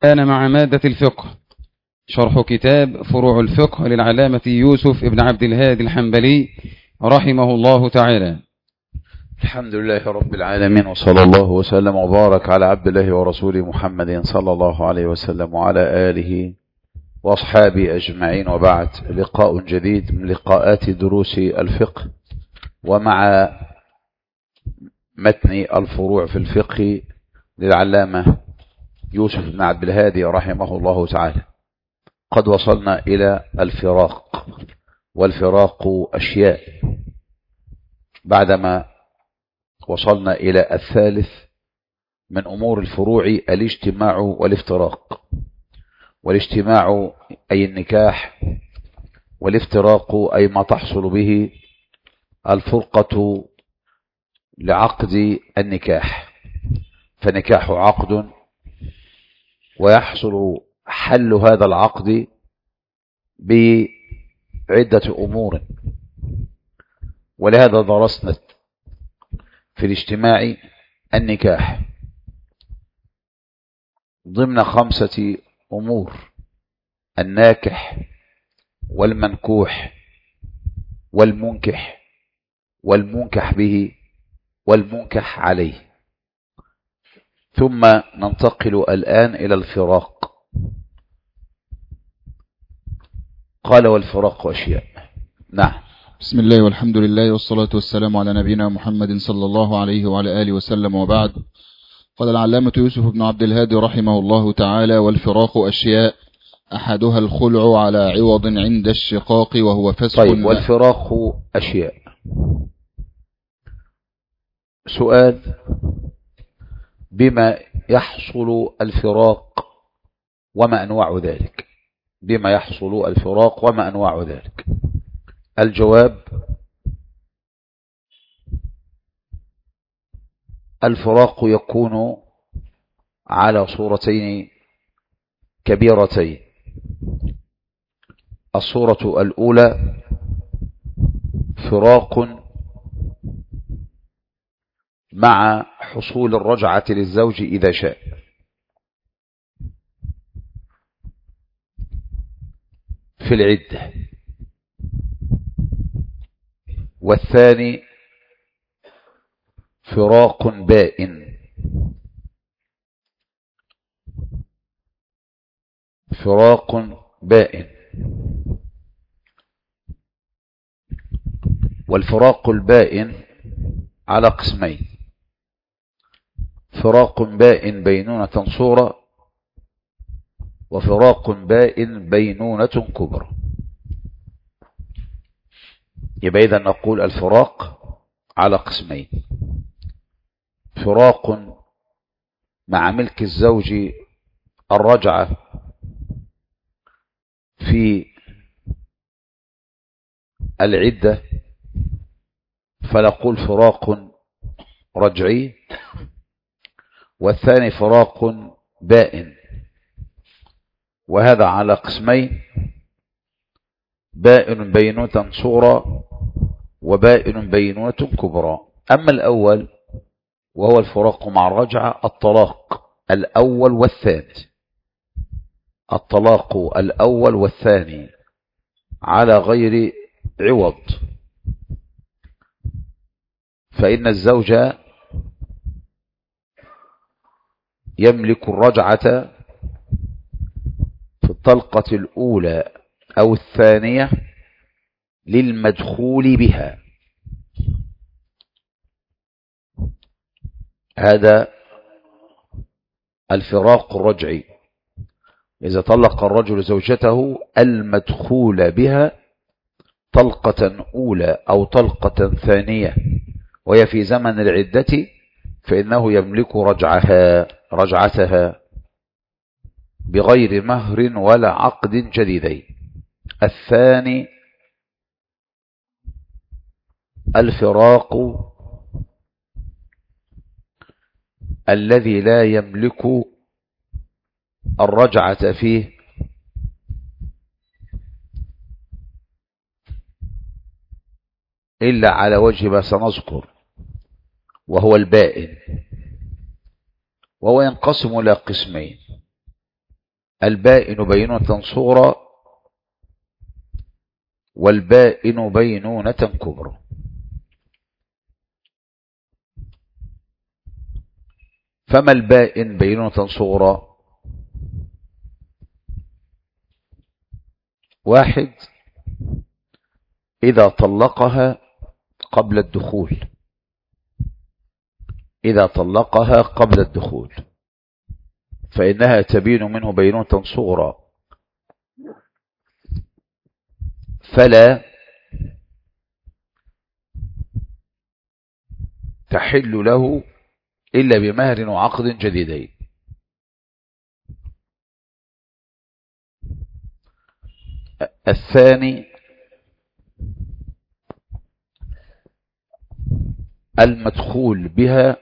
كان مع مادة الفقه شرح كتاب فروع الفقه للعلامة يوسف ابن عبد الهادي الحنبلي رحمه الله تعالى. الحمد لله رب العالمين، وصلى الله وسلم وبارك على عبد الله ورسوله محمد صلى الله عليه وسلم وعلى آله وأصحابه أجمعين، وبعد. لقاء جديد من لقاءات دروس الفقه ومع متن الفروع في الفقه للعلامة يوسف بن عبد الهادي رحمه الله تعالى. قد وصلنا إلى الفراق، والفراق أشياء، بعدما وصلنا إلى الثالث من أمور الفروع الاجتماع والافتراق. والاجتماع أي النكاح، والافتراق أي ما تحصل به الفرقة لعقد النكاح. فنكاح عقد، ويحصل حل هذا العقد بعدة أمور، ولهذا درسنا في الاجتماع النكاح ضمن 5 أمور: الناكح والمنكوح والمنكح والمنكح به والمنكح عليه. ثم ننتقل الآن إلى الفراق. قال: والفراق أشياء. نعم. بسم الله والحمد لله والصلاة والسلام على نبينا محمد صلى الله عليه وعلى آله وسلم، وبعد. قال العلامة يوسف بن عبد الهادي رحمه الله تعالى: والفراق أشياء، أحدها الخلع على عوض عند الشقاق وهو فسخ. طيب، والفراق أشياء. سؤال: بما يحصل الفراق وما أنواع ذلك؟ بما يحصل الفراق وما أنواع ذلك؟ الجواب: الفراق يكون على صورتين كبيرتين. الصورة الأولى فراق مع حصول الرجعة للزوج إذا شاء، في العدة. والثاني فراق بائن. فراق بائن. والفراق البائن على قسمين: فراق بائن بينونة صغرى، وفراق بائن بينونة كبرى. يبقى إذا نقول الفراق على قسمين: فراق مع ملك الزوج الرجعة في العدة، فنقول فراق رجعي. والثاني فراق بائن، وهذا على قسمين: بائن بينونة صغرى وبائن بينونة كبرى. أما الأول وهو الفراق مع الرجعة، الطلاق الأول والثاني. الطلاق الأول والثاني على غير عوض، فإن الزوج يملك الرجعة في الطلقة الأولى أو الثانية للمدخول بها. هذا الفراق الرجعي، إذا طلق الرجل زوجته المدخول بها طلقة أولى أو طلقة ثانية وهي في زمن العدة، فإنه يملك رجعتها بغير مهر ولا عقد جديدين. الثاني الفراق الذي لا يملك الرجعة فيه إلا على وجه ما سنذكر، وهو البائن. وهو ينقسم إلى قسمين: البائن بينونة صغرى والبائن بينونة كبرى. فما البائن بينونة صغرى؟ واحد، إذا طلقها قبل الدخول، إذا طلقها قبل الدخول فإنها تبين منه بينونة صغرى فلا تحل له إلا بمهر وعقد جديدين. الثاني، المدخول بها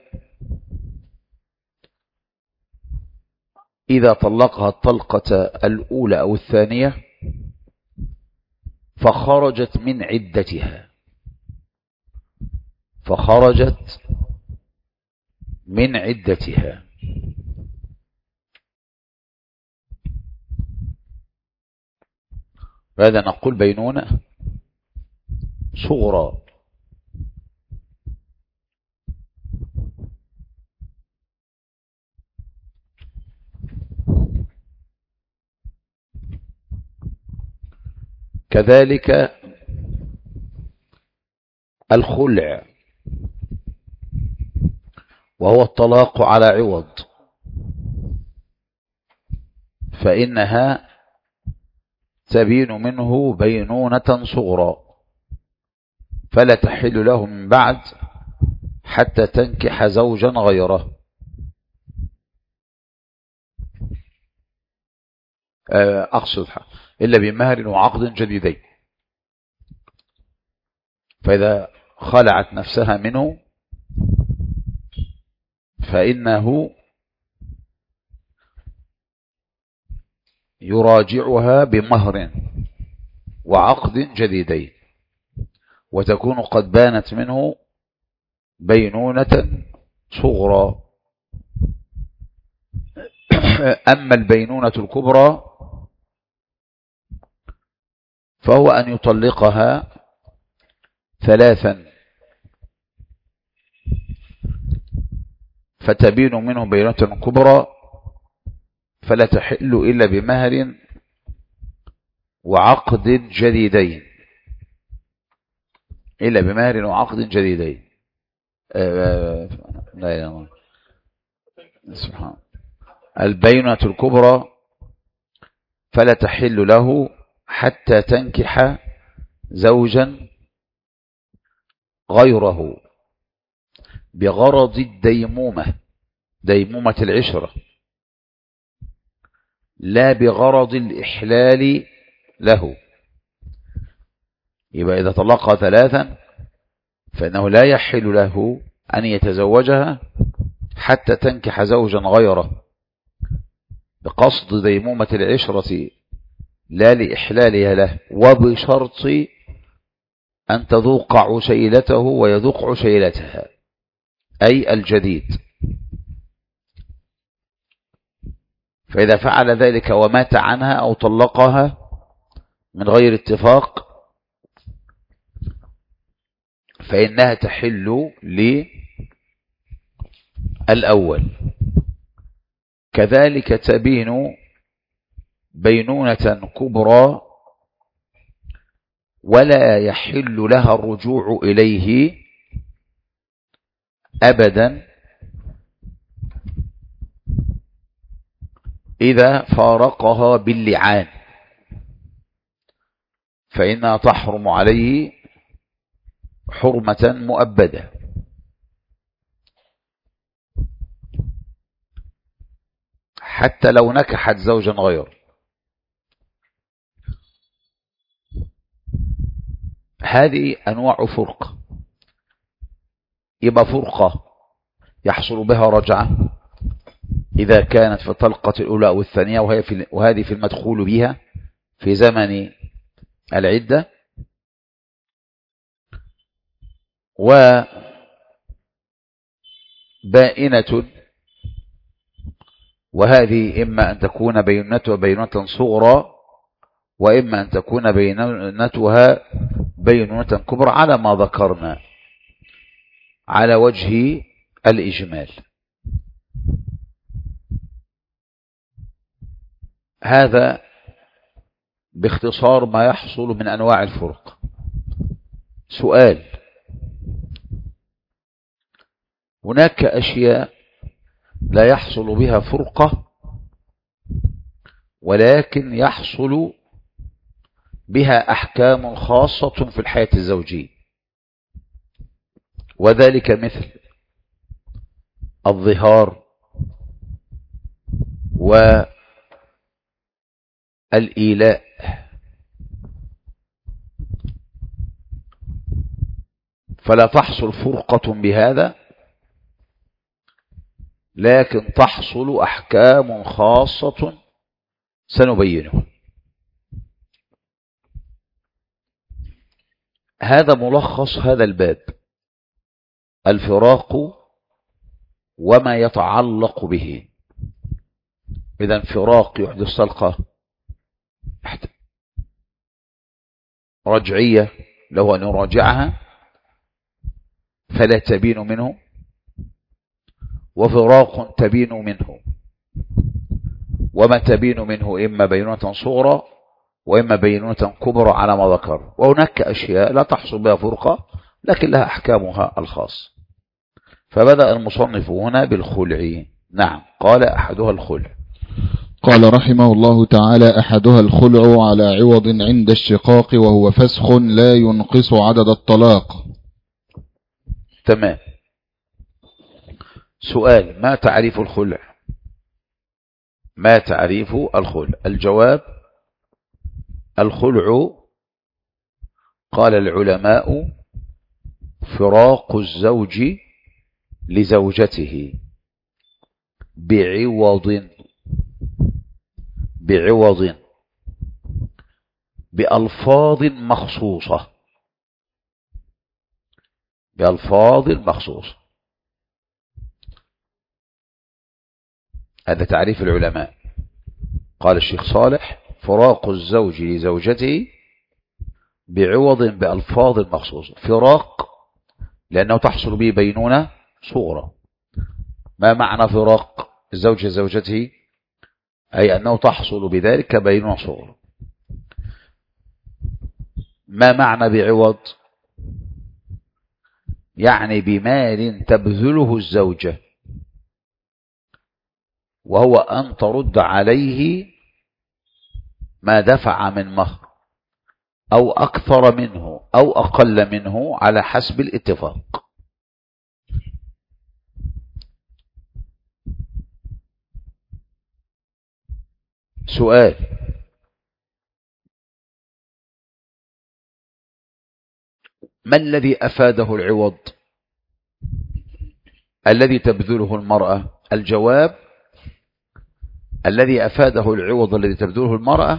إذا طلقها الطلقة الأولى أو الثانية فخرجت من عدتها، فخرجت من عدتها. هذا نقول بينونة صغرى. كذلك الخلع وهو الطلاق على عوض فإنها تبين منه بينونة صغرى فلا تحل له من بعد حتى تنكح زوجا غيره. أقصد إلا بمهر وعقد جديدين. فإذا خلعت نفسها منه فإنه يراجعها بمهر وعقد جديدين وتكون قد بانت منه بينونة صغرى. أما البينونة الكبرى فهو أن يطلقها ثلاثا فتبين منه بينونة كبرى فلا تحل إلا بمهر وعقد جديدين، إلا بمهر وعقد جديدين. لا إله سبحان. البينة الكبرى فلا تحل له حتى تنكح زوجا غيره بغرض الديمومة، ديمومة العشرة، لا بغرض الإحلال له. يبقى إذا طلقها ثلاثا فإنه لا يحل له أن يتزوجها حتى تنكح زوجا غيره بقصد ديمومة العشرة لا لإحلالها له، وبشرط أن تذوق عشيلته ويذوق عشيلتها أي الجديد. فإذا فعل ذلك ومات عنها أو طلقها من غير اتفاق فإنها تحل للأول. كذلك تبين بينونة كبرى ولا يحل لها الرجوع إليه أبدا إذا فارقها باللعان فإنها تحرم عليه حرمة مؤبدة. حتى لو نكحت زوجا غير. هذه أنواع فرقة. يبقى فرقة يحصل بها رجعة إذا كانت في الطلقة الأولى أو الثانية وهذه في المدخول بها في زمن العدة، وبائنة وهذه إما أن تكون بينتها بينة صغرى وإما أن تكون بينتها بينة كبرى على ما ذكرنا على وجه الإجمال. هذا باختصار ما يحصل من أنواع الفرق. سؤال: هناك أشياء لا يحصل بها فرقة ولكن يحصل بها أحكام خاصة في الحياة الزوجية، وذلك مثل الظهار والإيلاء فلا تحصل فرقة بهذا، لكن تحصل أحكام خاصة سنبينها. هذا ملخص هذا الباب: الفراق وما يتعلق به. إذا فراق يحدث طلقة رجعية له أن يراجعها فلا تبين منه، وفراق تبين منه، وما تبين منه إما بينة صغرى وإما بينة كبرى على ما ذكر. وهناك أشياء لا تحصل بها فرقة لكن لها أحكامها الخاص. فبدأ المصنف هنا بالخلع. نعم، قال أحدها الخلع. قال رحمه الله تعالى: أحدها الخلع على عوض عند الشقاق، وهو فسخ لا ينقص عدد الطلاق. تمام. سؤال: ما تعريف الخلع؟ ما تعريف الخلع؟ الجواب: الخلع قال العلماء فراق الزوج لزوجته بعوض بألفاظ مخصوصة. هذا تعريف العلماء. قال الشيخ صالح: فراق الزوج لزوجته بعوض بألفاظ مخصوصة. فراق لأنه تحصل به بينونة صغرى. ما معنى فراق الزوج لزوجته؟ أي أنه تحصل بذلك بينونة صغرى. ما معنى بعوض؟ يعني بمال تبذله الزوجة، وهو أن ترد عليه ما دفع من مهر أو أكثر منه أو أقل منه على حسب الاتفاق. سؤال: ما الذي أفاده العوض الذي تبذله المرأة؟ الجواب: الذي أفاده العوض الذي تبذله المرأة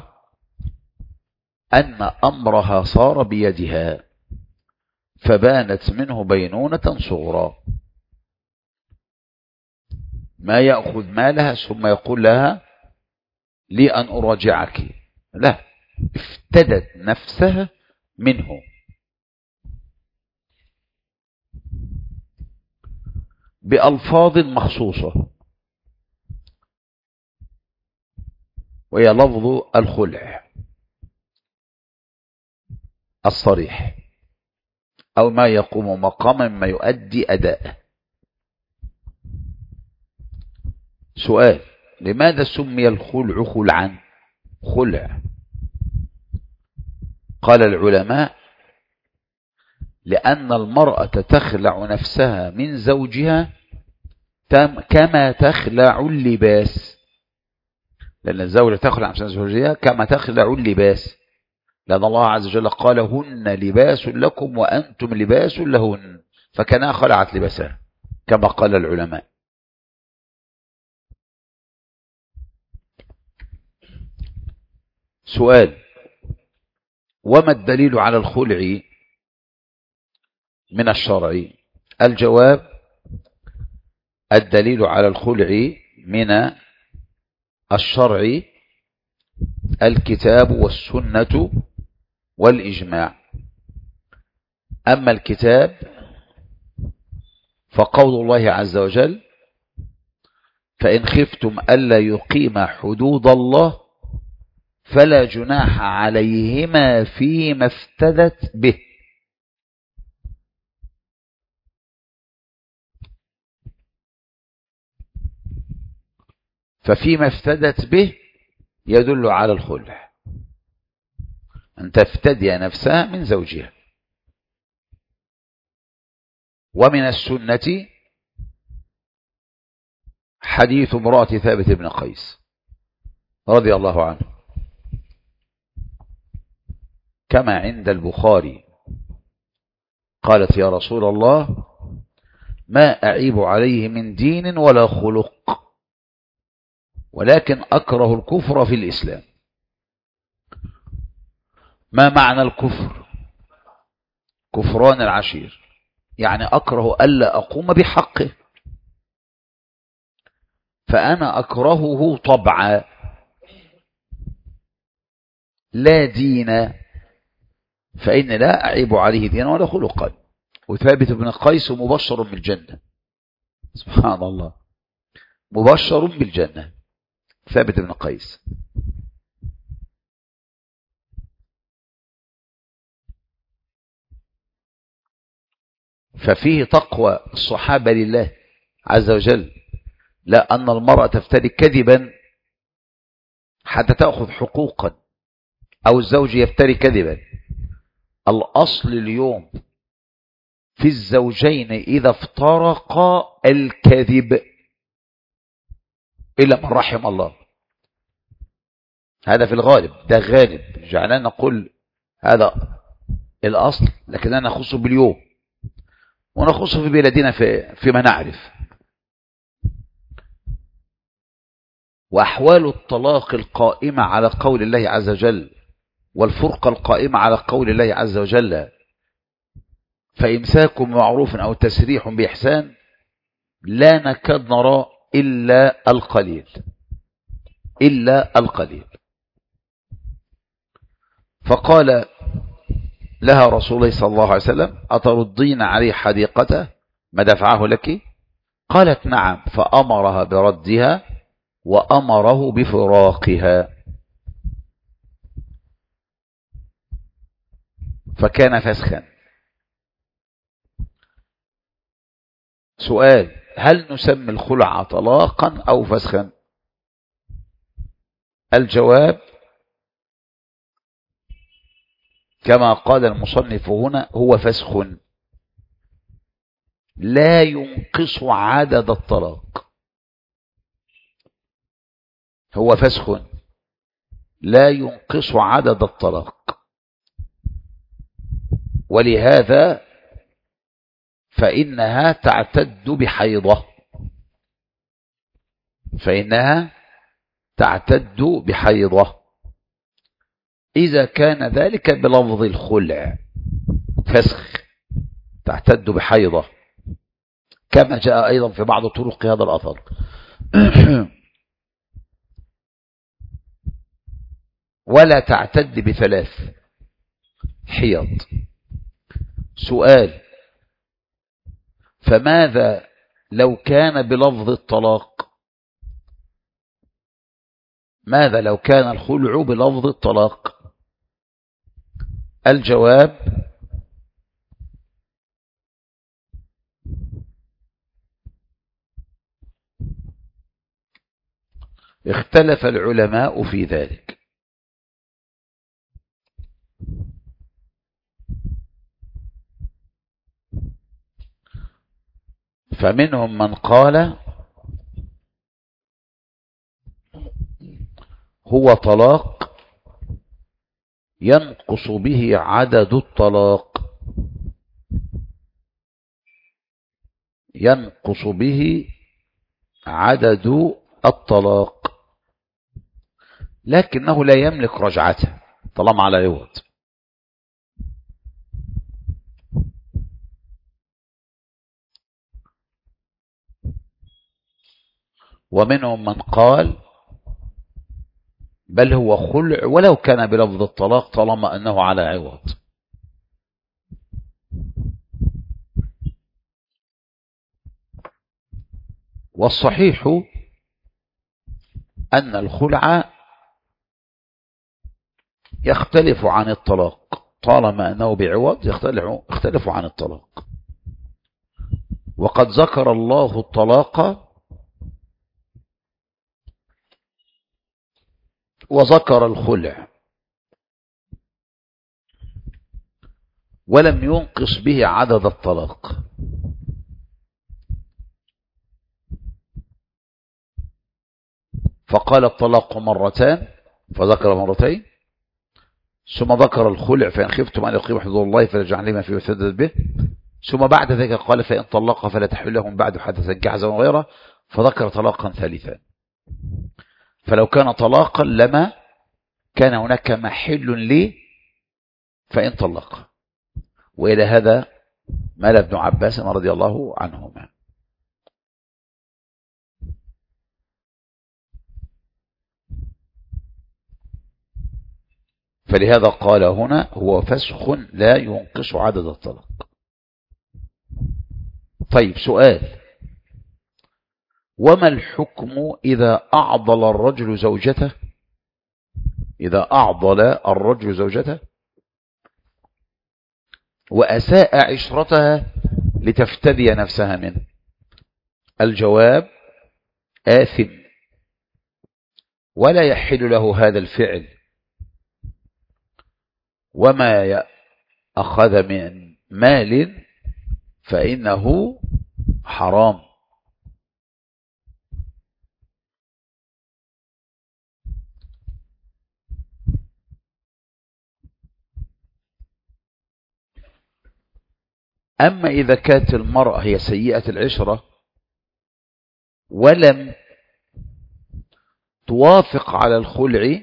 أن أمرها صار بيدها فبانت منه بينونة صغرى. ما يأخذ مالها ثم يقول لها لي أن أراجعك، لا، افتدت نفسها منه. بألفاظ مخصوصة، وهي لفظ الخلع الصريح أو ما يقوم مقاما ما يؤدي أداءه. سؤال: لماذا سمي الخلع خلعا؟ خلع، قال العلماء: لأن المرأة تخلع نفسها من زوجها كما تخلع اللباس. لأن الزوجة تخلع نفسها من زوجها كما تخلع اللباس، لأن الله عز وجل قال: هن لباس لكم وأنتم لباس لهن، فكانها خلعت لباسها كما قال العلماء. سؤال: وما الدليل على الخلع من الشرع؟ الجواب: الدليل على الخلع من الشرعي الكتاب والسنة والإجماع. أما الكتاب فقول الله عز وجل: فإن خفتم ألا يقيم حدود الله فلا جناح عليهما فيما افتدت به. ففيما افتدت به يدل على الخلع، أن تفتدي نفسها من زوجها. ومن السنة حديث امرأة ثابت بن قيس رضي الله عنه كما عند البخاري، قالت: يا رسول الله، ما أعيب عليه من دين ولا خلق، ولكن أكره الكفر في الإسلام. ما معنى الكفر؟ كفران العشير، يعني أكره ألا أقوم بحقه، فأنا أكرهه طبعا لا دين، فإن لا أعيب عليه دينا ولا خلقا. وثابت بن قيس مبشر بالجنة، سبحان الله، مبشر بالجنة ثابت بن قيس. ففيه تقوى الصحابة لله عز وجل، لا أن المرأة تفتري كذبا حتى تأخذ حقوقا، أو الزوج يفتري كذبا. الأصل اليوم في الزوجين إذا افترقا الكذب، إلا من رحم الله، هذا في الغالب، ده غالب، جعلنا نقول هذا الأصل، لكننا نخص باليوم ونخص في بلادنا فيما نعرف. وأحوال الطلاق القائمة على قول الله عز وجل والفرقة القائمة على قول الله عز وجل: فإمساك بمعروف أو تسريح بإحسان، لا نكاد نرى إلا القليل، إلا القليل. فقال لها رسول الله صلى الله عليه وسلم: أتردين عليه حديقته ما دفعه لك؟ قالت: نعم. فأمرها بردها وأمره بفراقها، فكان فسخا. سؤال: هل نسمي الخلع طلاقا أو فسخا؟ الجواب كما قال المصنف هنا: هو فسخ لا ينقص عدد الطلاق. هو فسخ لا ينقص عدد الطلاق. ولهذا فإنها تعتد بحيضة، فإنها تعتد بحيضة إذا كان ذلك بلفظ الخلع، فسخ تعتد بحيضة، كما جاء أيضا في بعض طرق هذا الأثر. ولا تعتد بثلاث حيض. سؤال: فماذا لو كان بلفظ الطلاق؟ ماذا لو كان الخلع بلفظ الطلاق؟ الجواب: اختلف العلماء في ذلك. فمنهم من قال هو طلاق ينقص به عدد الطلاق، ينقص به عدد الطلاق، لكنه لا يملك رجعته طالما على عوض. ومنهم من قال بل هو خلع ولو كان بلفظ الطلاق طالما أنه على عوض. والصحيح أن الخلع يختلف عن الطلاق طالما أنه بعوض، يختلف عن الطلاق. وقد ذكر الله الطلاق وذكر الخلع ولم ينقص به عدد الطلاق. فقال الطلاق مرتان فذكر مرتين، ثم ذكر الخلع فإن خفتم أن يقيموا حدود الله فلا جعل لما فيه وسدد به، ثم بعد ذلك قال فإن طلق فلا تحل لهم بعد حتى تنكح زوجا غيره، فذكر طلاقا ثالثا. فلو كان طلاقا لما كان هناك محل لي فإن طلق. وإلى هذا مال ابن عباس رضي الله عنهما. فلهذا قال هنا هو فسخ لا ينقص عدد الطلاق. طيب سؤال: وما الحكم إذا أعضل الرجل زوجته؟ إذا أعضل الرجل زوجته وأساء عشرتها لتفتدي نفسها منه. الجواب: آثم ولا يحل له هذا الفعل، وما أخذ من مال فإنه حرام. أما إذا كانت المرأة هي سيئة العشرة ولم توافق على الخلع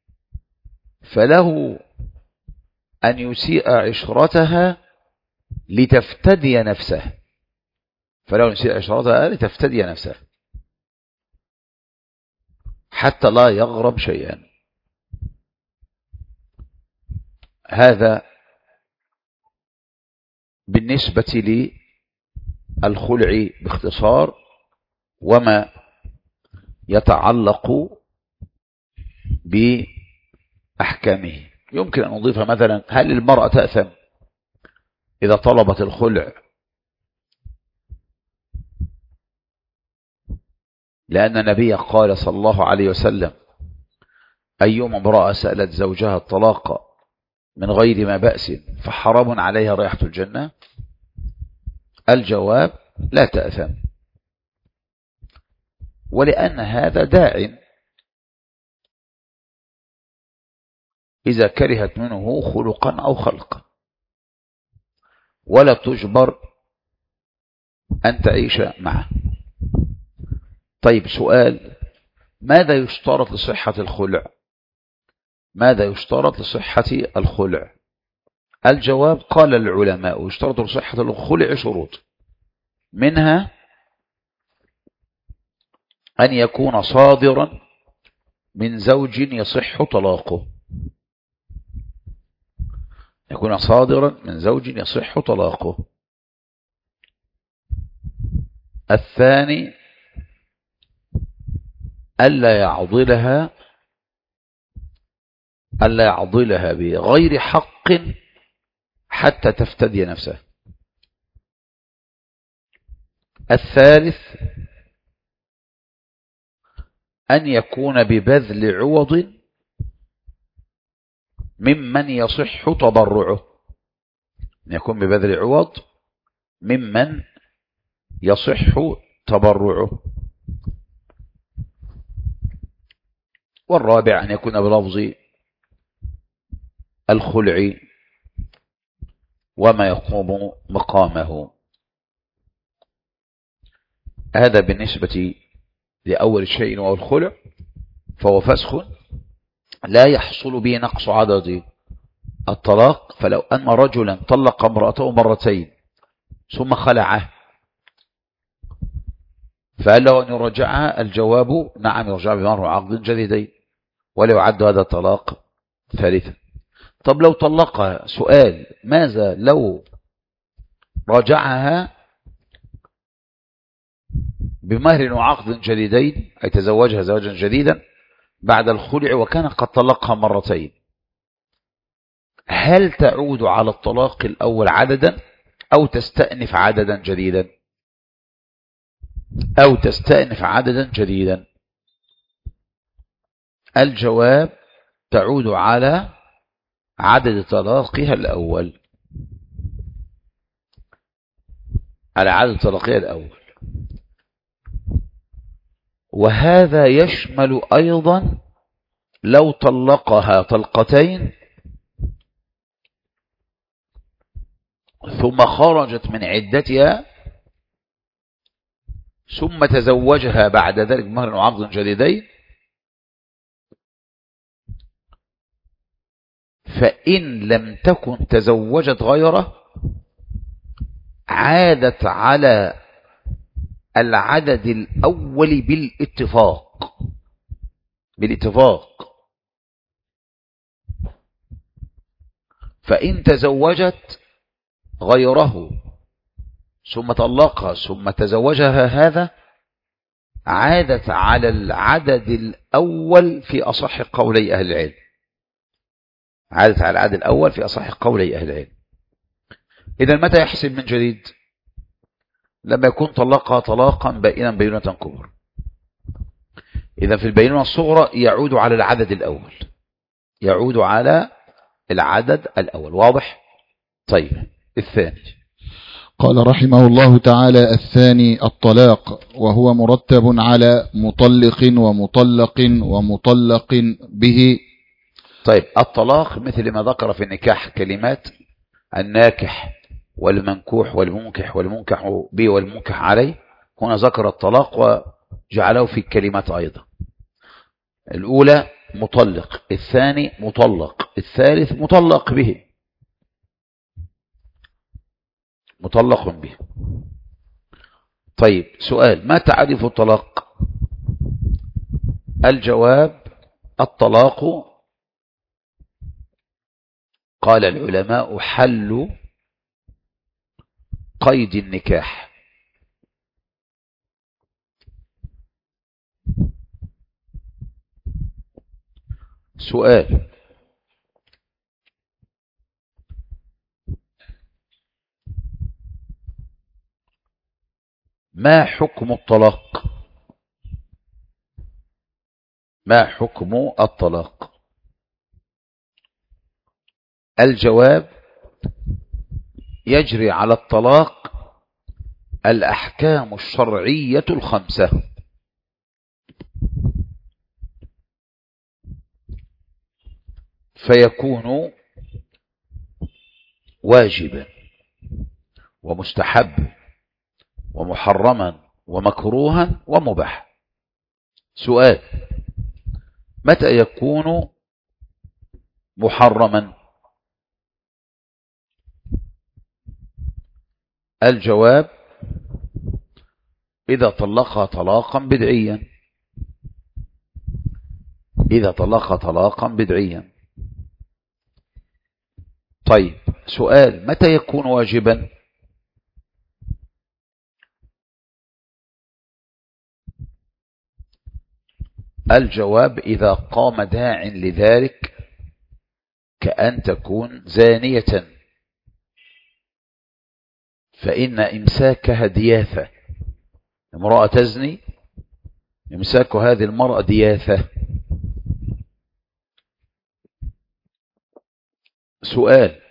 فله أن يسيء عشرتها لتفتدي نفسه، لتفتدي نفسه حتى لا يغرم شيئا. هذا بالنسبة للخلع باختصار. وما يتعلق بأحكامه يمكن أن نضيف مثلا: هل المرأة تأثم إذا طلبت الخلع لأن النبي قال صلى الله عليه وسلم: أيما امرأة سألت زوجها الطلاق من غير ما بأس فحرام عليها رائحة الجنة؟ الجواب: لا تأثم، ولأن هذا داع إذا كرهت منه خلقا أو خلقا، ولا تجبر أن تعيش معه. طيب سؤال: ماذا يشترط لصحة الخلع؟ ماذا يشترط لصحة الخلع؟ الجواب: قال العلماء: يشترط لصحة الخلع شروط، منها أن يكون صادرا من زوج يصح طلاقه، يكون صادرا من زوج يصح طلاقه. الثاني ألا يعضلها بغير حق حتى تفتدي نفسه. الثالث أن يكون ببذل عوض ممن يصح تبرعه، أن يكون ببذل عوض ممن يصح تبرعه. والرابع أن يكون بلفظ الخلع وما يقوم مقامه. هذا بالنسبة لأول شيء وهو الخلع، فهو فسخ لا يحصل به نقص عدد الطلاق. فلو أن رجلا طلق امرأته مرتين ثم خلعه فهل له أن يرجعها؟ الجواب: نعم، يرجع بمهر عقد جديدين. ولا يعد هذا طلاق ثالثا. طب لو طلقها، سؤال: ماذا لو رجعها بمهر وعقد جديدين، أي تزوجها زواجا جديدا بعد الخلع وكان قد طلقها مرتين؟ هل تعود على الطلاق الأول عددا أو تستأنف عددا جديدا؟ أو تستأنف عددا جديدا. الجواب: تعود على عدد طلاقها الأول، على عدد طلاقها الأول. وهذا يشمل أيضا لو طلقها طلقتين ثم خرجت من عدتها ثم تزوجها بعد ذلك بمهر وعقد جديدين، فإن لم تكن تزوجت غيره عادت على العدد الأول بالاتفاق. فإن تزوجت غيره ثم طلقها ثم تزوجها هذا عادت على العدد الأول في أصح قولي أهل العلم، عادت على العدد الأول في أصح قولي أهل العلم. إذا متى يحسب من جديد؟ لما يكون طلقها طلاقا بائنا بينونة كبرى. إذا في البينونة الصغرى يعود على العدد الأول، يعود على العدد الأول. واضح؟ طيب، الثاني. قال رحمه الله تعالى: الثاني الطلاق، وهو مرتب على مطلق ومطلق ومطلق به. طيب، الطلاق مثل ما ذكر في النكاح كلمات الناكح والمنكوح والمنكح والمنكح به والمنكح عليه، هنا ذكر الطلاق وجعله في الكلمات أيضا. الأولى مطلق، الثاني مطلق، الثالث مطلق به، مطلق به. طيب، سؤال: ما تعريف الطلاق؟ الجواب: الطلاق قال العلماء حل قيد النكاح. سؤال: ما حكم الطلاق؟ ما حكم الطلاق؟ الجواب: يجري على الطلاق الأحكام الشرعية الخمسة. فيكون واجبا ومستحب ومحرما ومكروها ومباح. سؤال: متى يكون محرما؟ الجواب: إذا طلقها طلاقا بدعيا، إذا طلقها طلاقا بدعيا. طيب، سؤال: متى يكون واجبا؟ الجواب: إذا قام داع لذلك، كأن تكون زانية، فإن إمساكها دياثة. امرأة تزني، إمساك هذه المرأة دياثة. سؤال: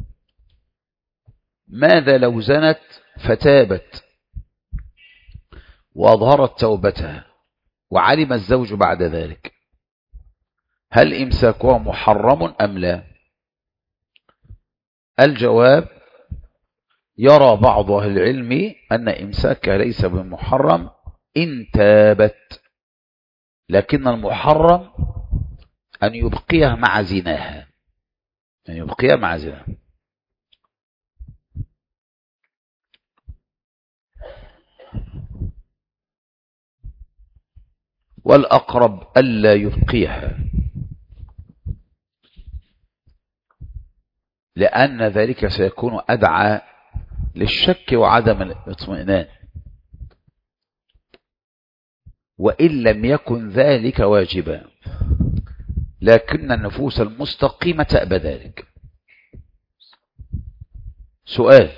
ماذا لو زنت فتابت وأظهرت توبتها وعلم الزوج بعد ذلك، هل إمساكها محرم أم لا؟ الجواب: يرى بعض أهل العلم أن إمساكها ليس بمحرم إن تابت، لكن المحرم أن يبقيها مع زناها، أن يبقيها مع زناها. والأقرب ألا يبقيها، لأن ذلك سيكون أدعى للشك وعدم الاطمئنان، وإن لم يكن ذلك واجبا، لكن النفوس المستقيمة تأبى ذلك. سؤال: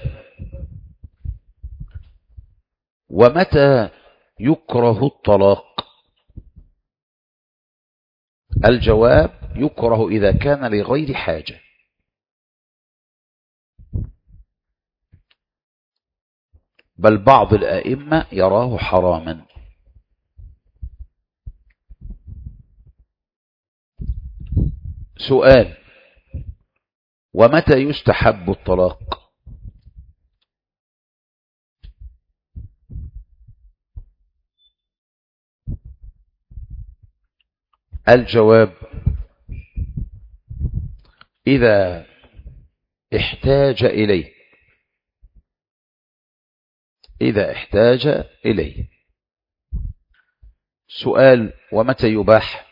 ومتى يكره الطلاق؟ الجواب: يكره إذا كان لغير حاجة، بل بعض الآئمة يراه حراما. سؤال: ومتى يستحب الطلاق؟ الجواب: إذا احتاج إليه، إذا احتاج إليه. سؤال: ومتى يباح؟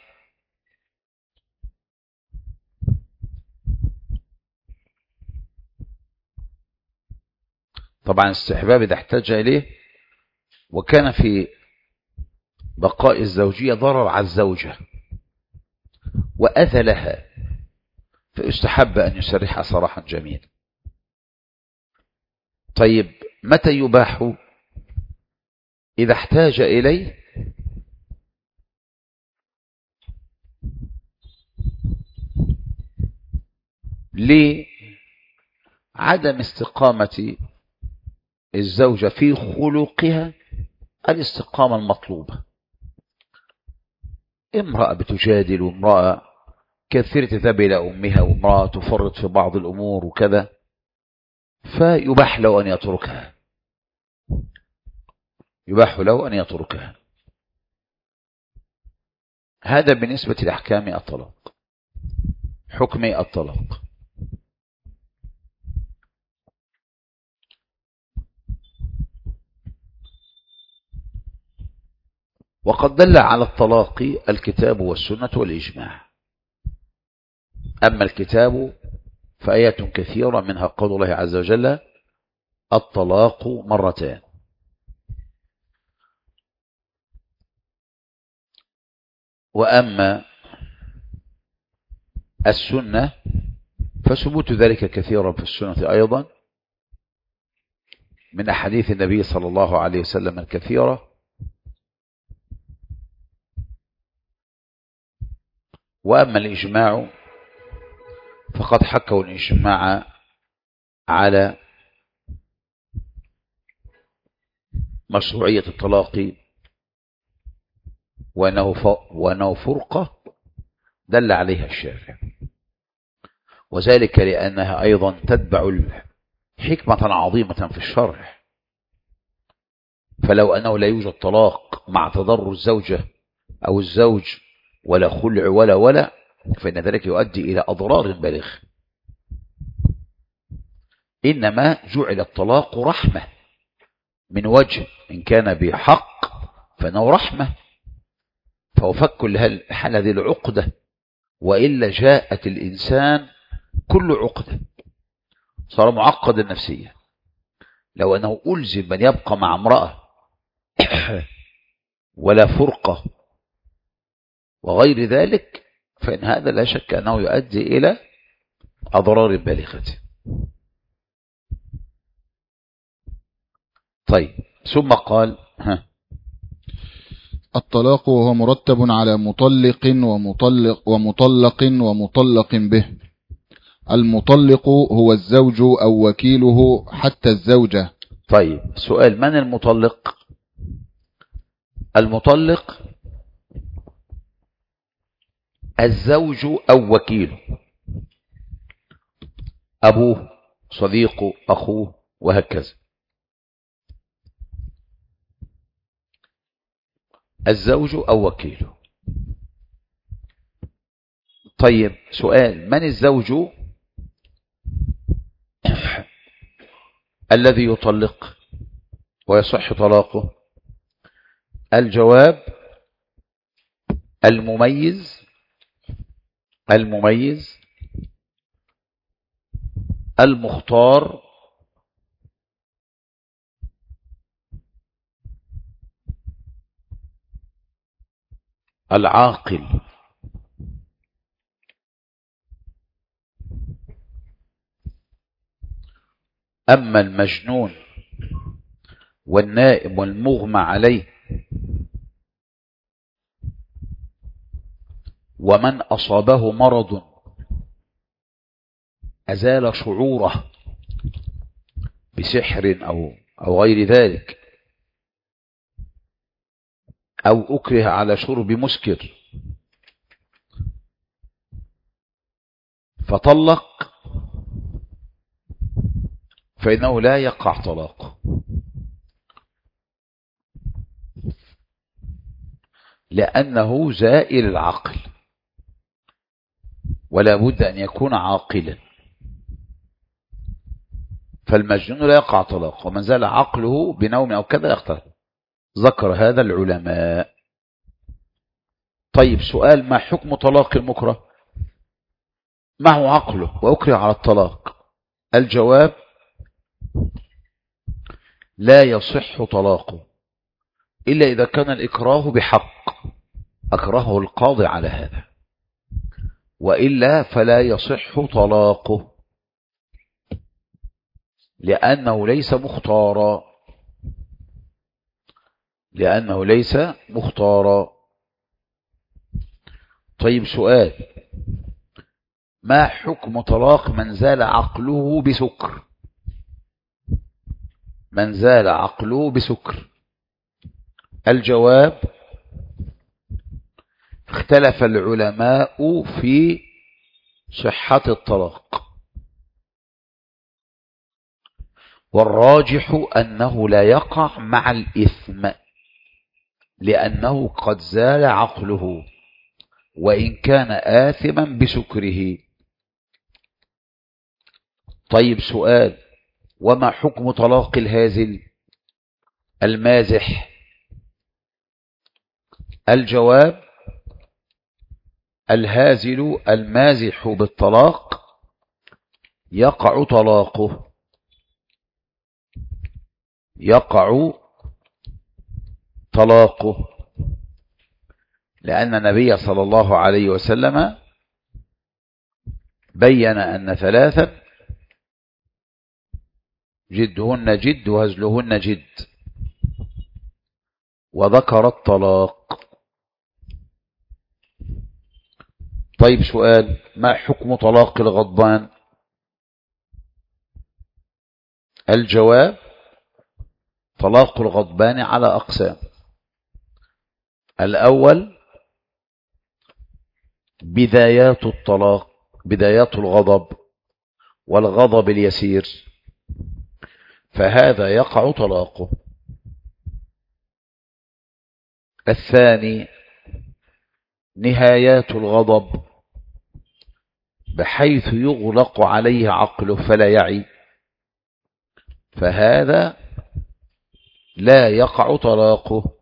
طبعا استحباب إذا احتاج إليه، وكان في بقاء الزوجية ضرر على الزوجة وأذى لها، فيستحب أن يسرحها صراحا جميلا. طيب متى يباح؟ إذا احتاج إليه لعدم استقامة الزوجة في خلقها الاستقامة المطلوبة. امرأة بتجادل، وامرأة كثيرة تذهب إلى أمها، وامرأة تفرط في بعض الأمور وكذا، فيباح له أن يتركها، يباح له أن يتركها. هذا بالنسبة لأحكام الطلاق، حكم الطلاق. وقد دل على الطلاق الكتاب والسنة والإجماع. أما الكتاب فآيات كثيرة، منها قول الله عز وجل: الطلاق مرتان. وأما السنة فثبوت ذلك كثيرا في السنة أيضا، من أحاديث النبي صلى الله عليه وسلم الكثيرة. وأما الإجماع فقد حكوا الإجماع على مشروعية الطلاق، وأنه فرقة دل عليها الشارع، وذلك لأنها أيضا تتبع حكمة عظيمة في الشرع. فلو أنه لا يوجد طلاق مع تضرر الزوجة أو الزوج ولا خلع ولا فإن ذلك يؤدي إلى أضرار بالغة. إنما جعل الطلاق رحمة من وجه، إن كان بحق فإنه رحمة، فهو فك هذه العقدة، وإلا جاءت الإنسان كل عقدة، صار معقد النفسية. لو أنه ألزم من يبقى مع امرأة ولا فرقة وغير ذلك، فإن هذا لا شك أنه يؤدي إلى أضرار بالغة. طيب ثم قال: الطلاق وهو مرتب على مطلق ومطلق به. المطلق هو الزوج أو وكيله حتى الزوجة. طيب سؤال: من المطلق؟ المطلق الزوج أو وكيله، أبوه، صديقه، أخوه، وهكذا. الزوج أو وكيله. طيب سؤال: من الزوج الذي يطلق ويصح طلاقه؟ الجواب: المميز المختار العاقل. أما المجنون والنائم والمغمى عليه ومن أصابه مرض أزال شعوره بسحر أو غير ذلك، أو أكره على شرب مسكر فطلق، فإنه لا يقع طلاقه، لأنه زائل العقل، ولا بد أن يكون عاقلا. فالمجنون لا يقع طلاقه، ومن زال عقله بنوم أو كذا يختلف. ذكر هذا العلماء. طيب سؤال: ما حكم طلاق المكره؟ معه عقله وأكره على الطلاق. الجواب: لا يصح طلاقه إلا إذا كان الإكراه بحق أكرهه القاضي على هذا، وإلا فلا يصح طلاقه، لأنه ليس مختارا. طيب سؤال: ما حكم طلاق من زال عقله بسكر؟ من زال عقله بسكر. الجواب: اختلف العلماء في صحة الطلاق، والراجح أنه لا يقع مع الإثم، لأنه قد زال عقله وإن كان آثما بسكره. طيب سؤال: وما حكم طلاق الهازل المازح؟ الجواب: الهازل المازح بالطلاق يقع طلاقه، لأن النبي صلى الله عليه وسلم بين أن ثلاثا جدهن جد وهزلهن جد، وذكر الطلاق. طيب سؤال: ما حكم طلاق الغضبان؟ الجواب: طلاق الغضبان على أقسام. الأول بدايات الطلاق، بدايات الغضب والغضب اليسير، فهذا يقع طلاقه. الثاني نهايات الغضب، بحيث يغلق عليه عقله فلا يعي، فهذا لا يقع طلاقه،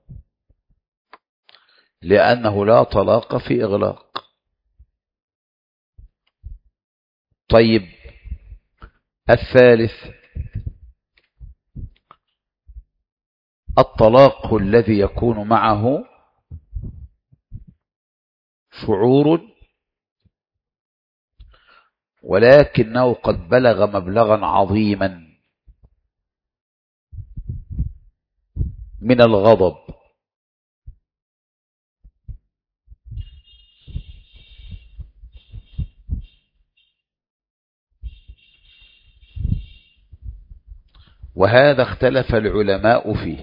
لأنه لا طلاق في إغلاق. طيب الثالث الطلاق الذي يكون معه شعور ولكنه قد بلغ مبلغا عظيما من الغضب، وهذا اختلف العلماء فيه،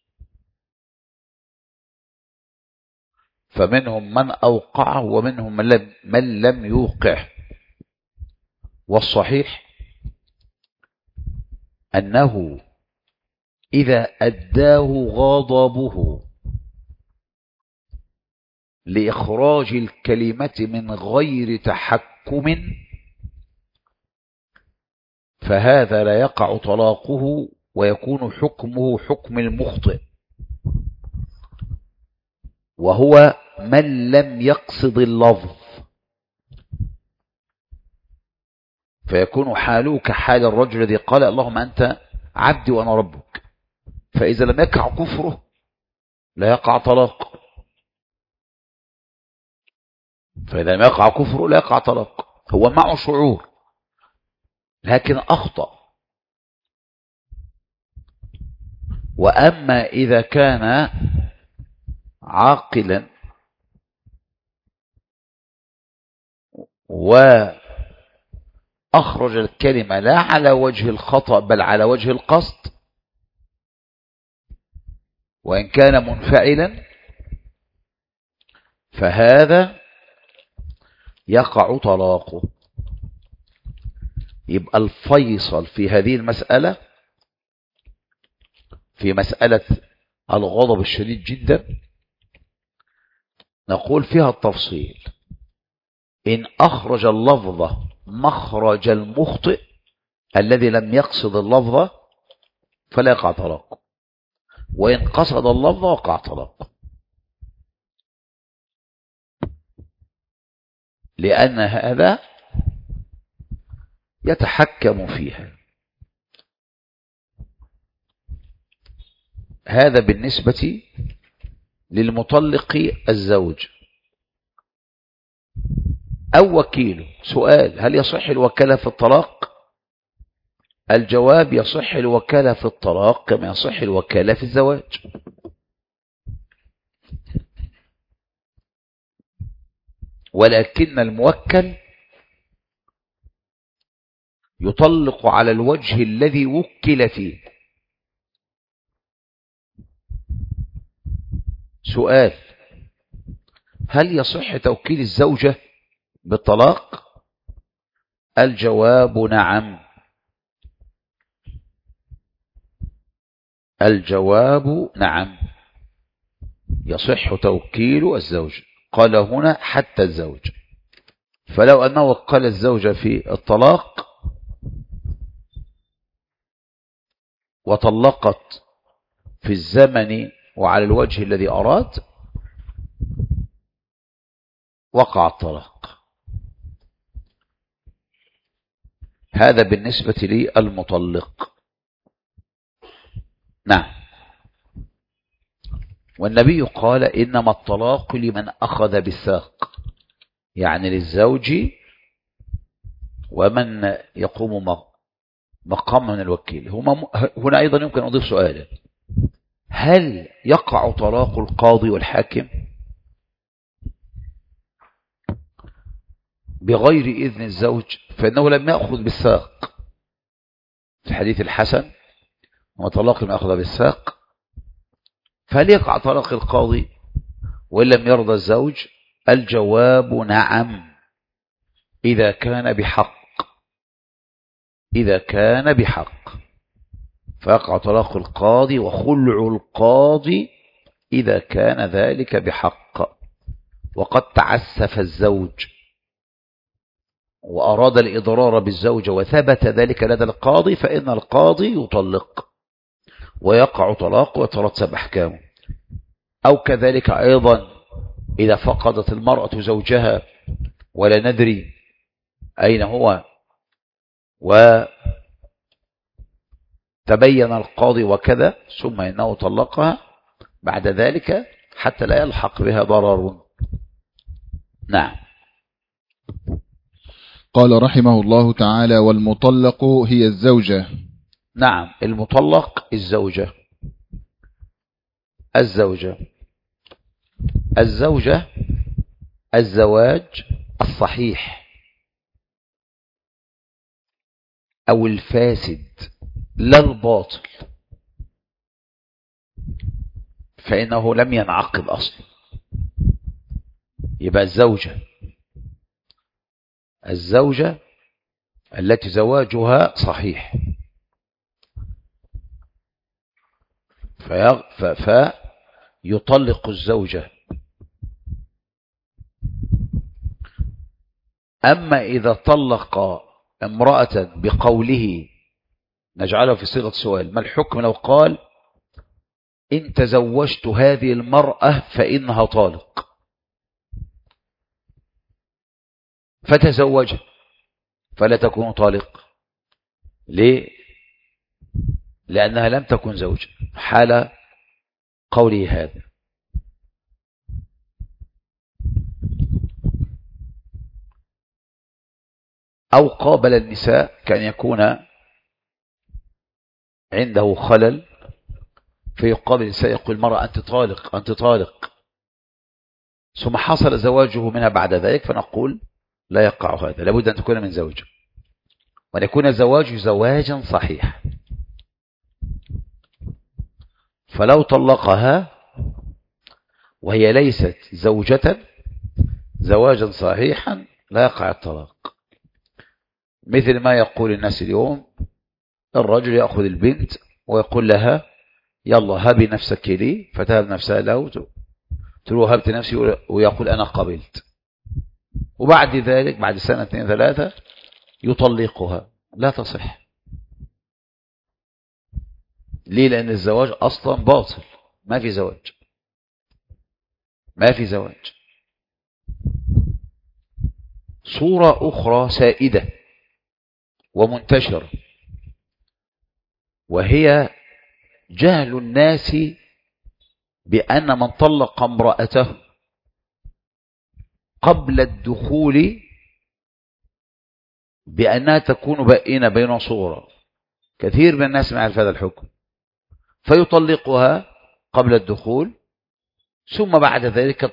فمنهم من أوقعه ومنهم من لم يوقعه. والصحيح أنه إذا أداه غضبه لإخراج الكلمة من غير تحكم، فهذا لا يقع طلاقه، ويكون حكمه حكم المخطئ، وهو من لم يقصد اللفظ. فيكون حاله كحال الرجل الذي قال اللهم أنت عبدي وأنا ربك، فإذا لم يقع كفره لا يقع طلاق، فإذا لم يقع كفره لا يقع طلاق. هو معه شعور لكن أخطأ. وأما إذا كان عاقلا وأخرج الكلمة لا على وجه الخطأ بل على وجه القصد، وإن كان منفعلا فهذا يقع طلاقه. يبقى الفيصل في هذه المسألة في مسألة الغضب الشديد جدا نقول فيها التفصيل: إن أخرج اللفظة مخرج المخطئ الذي لم يقصد اللفظة فلا يقع طلاق، وإن قصد اللفظة وقع طلاق، لأن هذا يتحكم فيها. هذا بالنسبة للمطلق الزوج أو وكيله. سؤال: هل يصح الوكالة في الطلاق؟ الجواب: يصح الوكالة في الطلاق كما يصح الوكالة في الزواج. ولكن الموكل يطلق على الوجه الذي وكل فيه. سؤال: هل يصح توكيل الزوجة بالطلاق؟ الجواب: نعم. الجواب: نعم، يصح توكيل الزوج. قال هنا حتى الزوج. فلو أنه وكل الزوجة في الطلاق وطلقت في الزمن وعلى الوجه الذي أراد وقع الطلاق. هذا بالنسبة للمطلق. نعم. والنبي قال: إنما الطلاق لمن أخذ بالساق، يعني للزوج ومن يقوم مقام من الوكيل. هنا أيضا يمكن أضيف سؤالا: هل يقع طلاق القاضي والحاكم بغير إذن الزوج؟ فإنه لم يأخذ بالساق في الحديث الحسن: وطلاق لم يأخذ بالساق. فهل يقع طلاق القاضي وإن لم يرضى الزوج؟ الجواب: نعم، إذا كان بحق. إذا كان بحق فيقع طلاق القاضي وخلع القاضي إذا كان ذلك بحق. وقد تعسف الزوج وأراد الإضرار بالزوجة وثبت ذلك لدى القاضي، فإن القاضي يطلق ويقع طلاق ويترتب أحكامه. أو كذلك أيضا إذا فقدت المرأة زوجها ولا ندري أين هو وتبين القاضي وكذا، ثم إنه طلقها بعد ذلك حتى لا يلحق بها ضرر. نعم. قال رحمه الله تعالى: والمطلق هي الزوجة. نعم، المطلق الزوجة. الزوجة الزواج الصحيح أو الفاسد لا الباطل، فإنه لم ينعقد أصلا. يبقى الزوجة التي زواجها صحيح فيطلق الزوجة. أما إذا طلق امرأة بقوله، نجعله في صيغة سؤال: ما الحكم لو قال: إن تزوجت هذه المرأة فإنها طالق، فتزوجها، فلا تكون طالق. ليه؟ لأنها لم تكن زوجة حال قوله هذا. أو قابل النساء كان يكون عنده خلل فيقابل النساء يقول المرأة أنت طالق أنت طالق، ثم حصل زواجه منها بعد ذلك، فنقول لا يقع هذا، لابد أن تكون من زوج، وأن يكون الزواج زواجا صحيح. فلو طلقها وهي ليست زوجة زواجا صحيحا لا يقع الطلاق. مثل ما يقول الناس اليوم، الرجل يأخذ البنت ويقول لها يلا هبي نفسك لي، فتهب نفسها له، تقول هبت نفسي، ويقول أنا قبلت، وبعد ذلك بعد سنة 2 3 يطلقها. لا تصح. ليه؟ لأن الزواج أصلا باطل، ما في زواج، ما في زواج. صورة أخرى سائدة ومنتشرة، وهي جهل الناس بأن من طلق امرأته قبل الدخول بأنها تكون بائنة بين صورة. كثير من الناس ما يعرف هذا الحكم، فيطلقها قبل الدخول، ثم بعد ذلك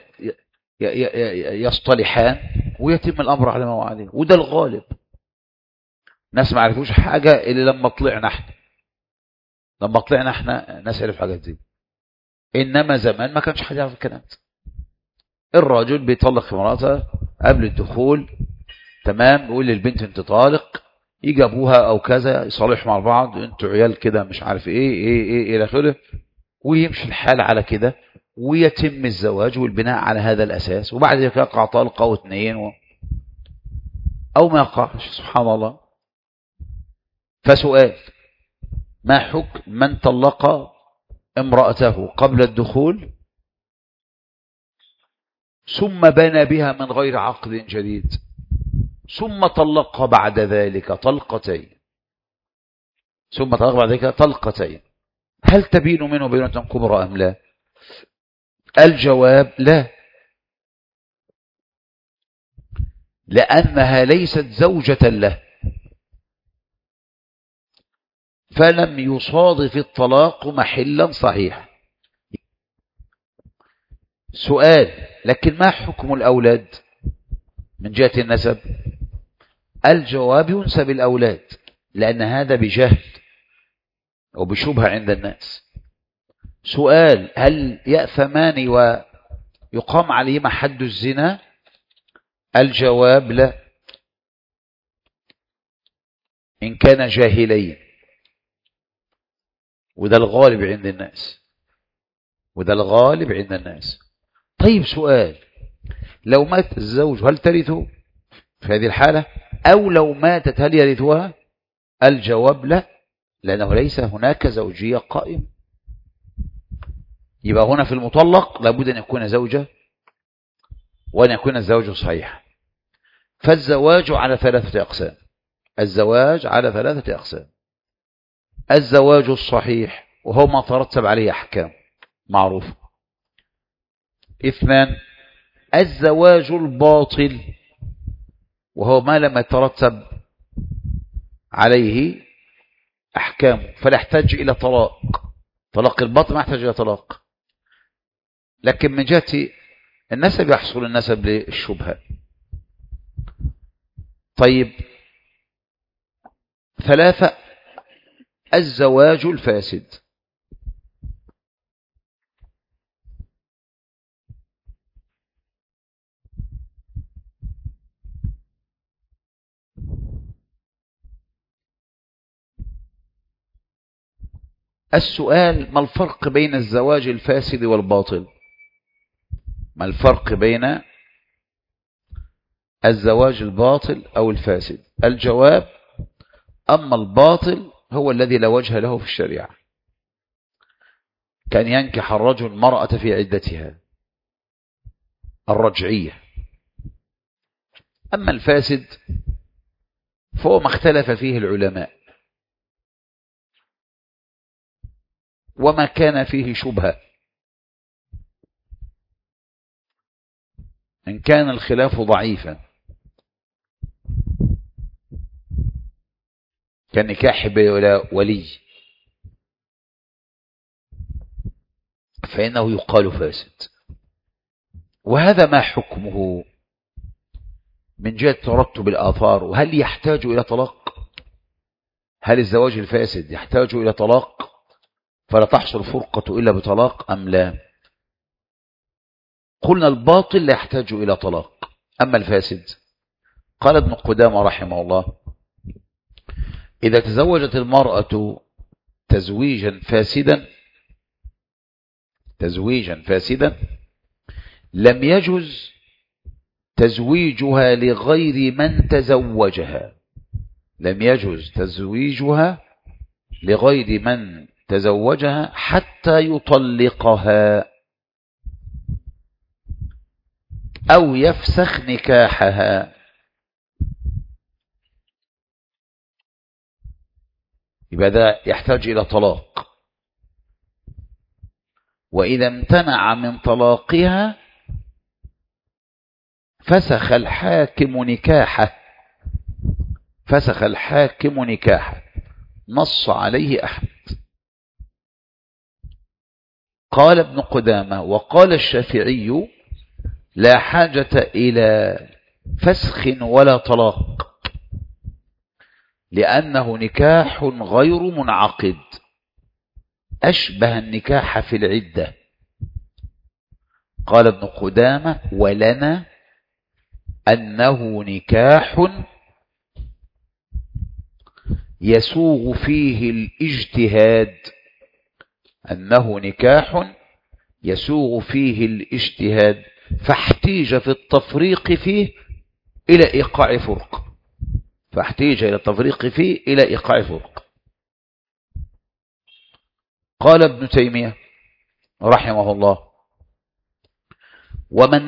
يصطلحان ويتم الأمر على ما هو عليه. وده الغالب، ناس ما عرفوش حاجة إلا لما طلعنا احنا، لما طلعنا احنا ناس عرف حاجات دي. إنما زمان ما كانش حد يعرف الكلام ده. الرجل بيطلق امراته قبل الدخول، تمام، يقول للبنت انت طالق، يجي ابوها او كذا يصالحوا مع بعض، انتوا عيال كده مش عارف ايه الى اخره، ويمشي الحال على كده، ويتم الزواج والبناء على هذا الاساس، وبعد ذلك يقع طلقه او 2 او ما يقعش، سبحان الله. فسؤال: ما حكم من طلق امرأته قبل الدخول ثم بنى بها من غير عقد جديد، ثم طلقها بعد ذلك طلقتين، ثم طلقها بعد ذلك طلقتين، هل تبين منه بينة كبرى أم لا؟ الجواب لا، لأنها ليست زوجة له، فلم يصادف الطلاق محلا صحيحا. سؤال: لكن ما حكم الأولاد من جهة النسب؟ الجواب: ينسب الأولاد، لأن هذا بجهل وبشبهة عند الناس. سؤال: هل يأثمان ويقام عليهما حد الزنا؟ الجواب: لا، إن كان جاهلين، وده الغالب عند الناس، وده الغالب عند الناس. طيب سؤال: لو مات الزوج هل ترثه في هذه الحالة؟ أو لو ماتت هل يرثها؟ الجواب لا، لأنه ليس هناك زوجية قائمة. يبقى هنا في المطلق لابد أن يكون زوجة، وأن يكون الزوج صحيح. فالزواج على 3 أقسام. الزواج على 3 أقسام: الزواج الصحيح وهو ما ترتب عليه أحكام معروفة. 2: الزواج الباطل وهو ما لم يترتب عليه أحكامه، فلا يحتاج إلى طلاق. طلاق الباطل ما يحتاج إلى طلاق. لكن من جهة النسب يحصل النسب للشبهة. طيب 3: الزواج الفاسد. السؤال: ما الفرق بين الزواج الفاسد والباطل؟ ما الفرق بين الزواج الباطل أو الفاسد؟ الجواب: أما الباطل هو الذي لا وجه له في الشريعة، كان ينكح الرجل المرأة في عدتها الرجعية. أما الفاسد فهو ما اختلف فيه العلماء وما كان فيه شبهة. إن كان الخلاف ضعيفا كنكاح بلا ولي فإنه يقال فاسد. وهذا ما حكمه من جهة ترتب الآثار. وهل يحتاج إلى طلاق؟ هل الزواج الفاسد يحتاج إلى طلاق فلا تحصل فرقة إلا بطلاق أم لا؟ قلنا الباطل لا يحتاج إلى طلاق، أما الفاسد قال ابن قدامة رحمه الله: إذا تزوجت المرأة تزويجا فاسدا لم يجز تزويجها لغير من تزوجها، لم يجز تزويجها لغير من تزوجها حتى يطلقها أو يفسخ نكاحها. يبقى ده يحتاج إلى طلاق. وإذا امتنع من طلاقها فسخ الحاكم نكاحه، نص عليه أحمد. قال ابن قدامة وقال الشافعي: لا حاجة إلى فسخ ولا طلاق لأنه نكاح غير منعقد أشبه النكاح في العدة. قال ابن قدامة: ولنا أنه نكاح يسوغ فيه الاجتهاد، فاحتيج في التفريق فيه إلى إيقاع فرق. قال ابن تيمية رحمه الله: ومن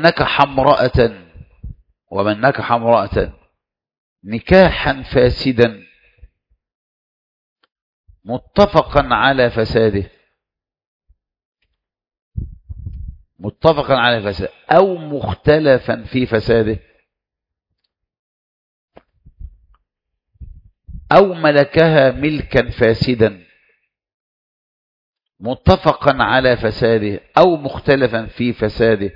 نكح امرأة نكاحا فاسدا متفقا على فساده أو مختلفا في فساده أو ملكها ملكا فاسدا متفقا على فساده أو مختلفا في فساده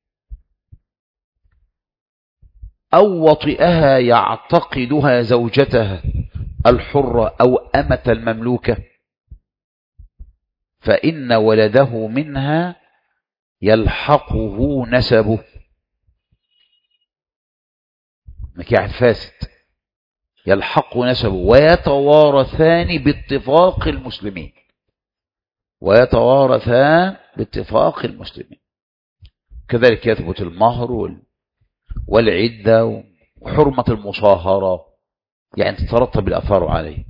أو وطئها يعتقدها زوجتها الحرة أو أمة المملوكة فإن ولده منها يلحقه نسبه. نكاح فاسد يلحقه نسبه ويتوارثان باتفاق المسلمين. كذلك يثبت المهر والعدة وحرمة المصاهرة، يعني تترتب الآثار عليه.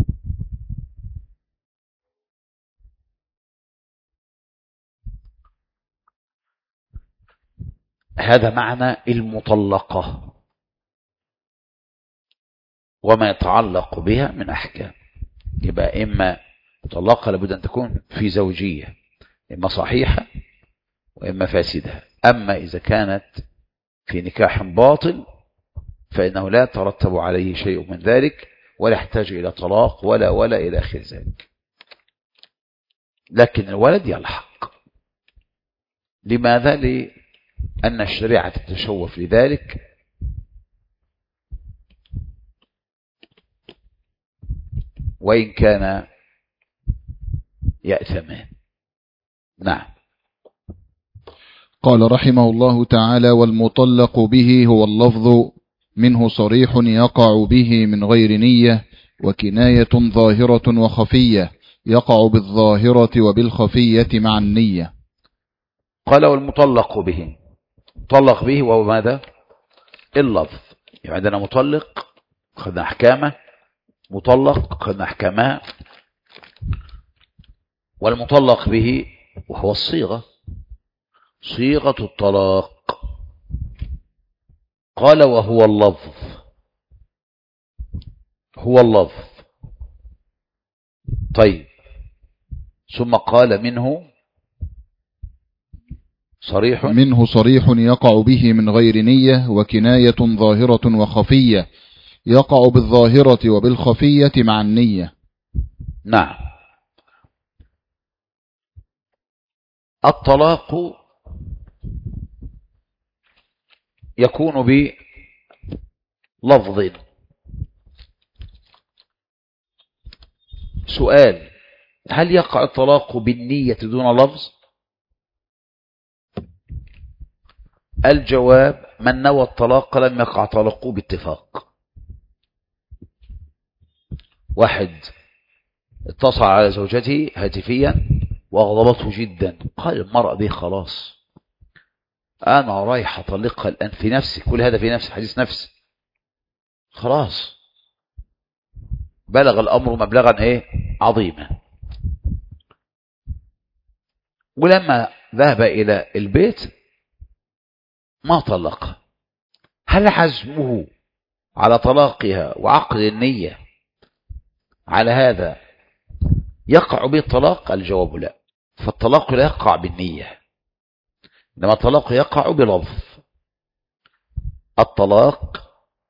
هذا معنى المطلقة وما يتعلق بها من أحكام. يبقى إما مطلقة لابد أن تكون في زوجية، إما صحيحة وإما فاسدة. أما إذا كانت في نكاح باطل فإنه لا ترتب عليه شيء من ذلك ولا يحتاج إلى طلاق ولا إلى آخر ذلك. لكن الولد يلحق. لماذا؟ لأن الشريعة تتشوف لذلك، وإن كان يأثمان. نعم. قال رحمه الله تعالى: والمطلق به هو اللفظ منه صريح يقع به من غير نية، وكناية ظاهرة وخفية يقع بالظاهرة وبالخفية مع النية. قال والمطلق به، مطلق به وهو ماذا؟ اللفظ. يعني عندنا مطلق خذنا أحكامه، مطلق خذنا أحكامه، والمطلق به وهو الصيغة، صيغة الطلاق. قال وهو اللفظ. هو اللفظ. طيب، ثم قال منه صريح يقع به من غير نية، وكناية ظاهرة وخفية يقع بالظاهرة وبالخفية مع النية. نعم. الطلاق يكون بلفظ. سؤال: هل يقع الطلاق بالنية دون لفظ؟ الجواب: من نوى الطلاق لم يقع طلاقه باتفاق. واحد اتصل على زوجته هاتفيا وأغضبته جدا، قال المرأة دي خلاص أنا رايح أطلقها الآن في نفسي، كل هذا في نفسي، حديث نفس، خلاص بلغ الأمر مبلغا عظيما. ولما ذهب إلى البيت ما طلقها، هل عزمه على طلاقها وعقد النية على هذا يقع به الطلاق؟ الجواب لا. فالطلاق لا يقع بالنية، إنما الطلاق يقع بلفظ. الطلاق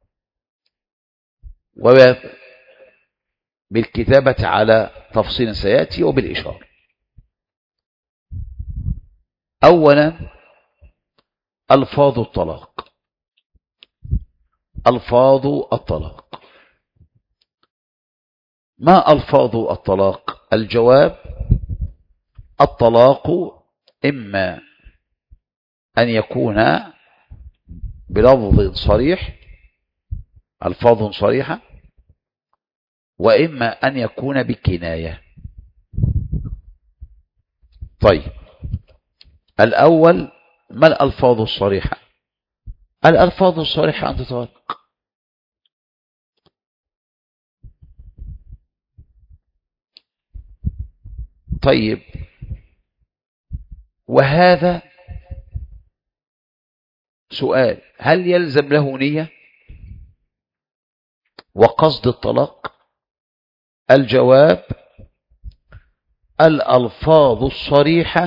وبالكتابة على تفصيل سيأتي وبالإشارة. أولا ألفاظ الطلاق. ألفاظ الطلاق، ما ألفاظ الطلاق؟ الجواب: الطلاق إما أن يكون بلفظ صريح، ألفاظ صريحة، وإما أن يكون بكناية. طيب، الأول ما الألفاظ الصريحة؟ الألفاظ الصريحة أن تطلق. طيب، وهذا سؤال: هل يلزم له نية وقصد الطلاق؟ الجواب: الألفاظ الصريحة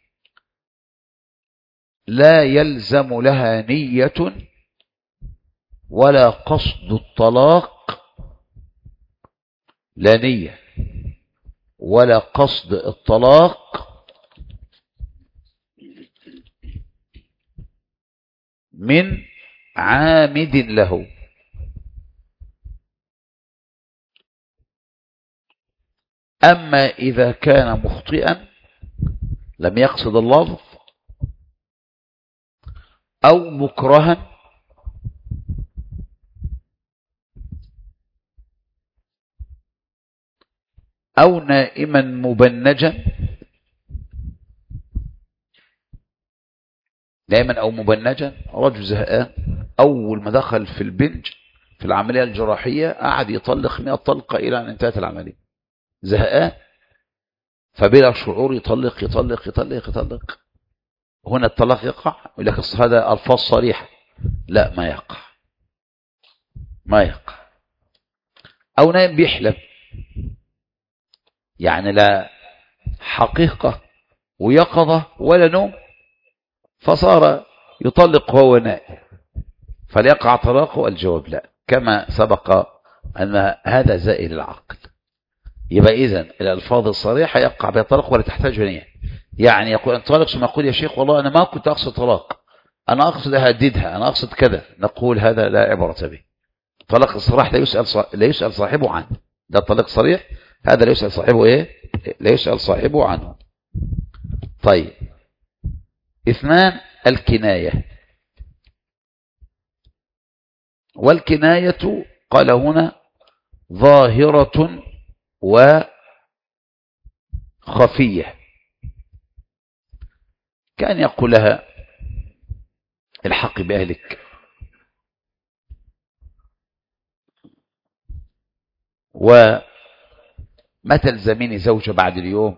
لا يلزم لها نية ولا قصد الطلاق، لا نية ولا قصد الطلاق من عامد له. أما إذا كان مخطئا لم يقصد اللفظ، أو مكرها، أو نائما مبنجا، نائما أو مبنجا، رجل زهقان أول ما دخل في البنج في العملية الجراحية قعد يطلق 100 طلقة إلى أن انتهت العملية، زهقان فبلا شعور يطلق يطلق يطلق يطلق. هنا الطلاق يقع؟ يقول لك هذا ألفاظ صريحة. لا، ما يقع، ما يقع. أو نائم بيحلم، يعني لا حقيقة ويقظة ولا نوم، فصار يطلق وهو نائم، فليقع طلاقه؟ الجواب لا، كما سبق أن هذا زائل العقل. يبقى إذن الألفاظ الصريحة يقع بها طلاق ولا تحتاج نية. يعني يقول انطلق ثم يقول يا شيخ والله أنا ما كنت أقصد طلاق، أنا أقصد أهددها، أنا أقصد كذا، نقول هذا لا عبرة به. طلاق الصراح لا يسأل صاحبه عنه، ده الطلاق صريح، هذا لا يسأل صاحبه لا يسأل صاحبه عنه. طيب، اثنان الكناية. والكناية قال هنا ظاهرة وخفية. كان يقول لها الحق بأهلك، وما تلزميني زوجة بعد اليوم،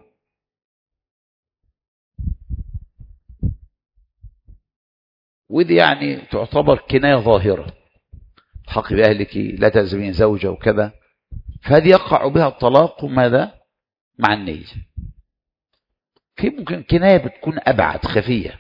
ودي يعني تعتبر كناية ظاهرة. الحق بأهلك، لا تلزمين زوجة وكذا، فهذه يقع بها الطلاق ماذا؟ مع النية. في ممكن كناية بتكون أبعد، خفية.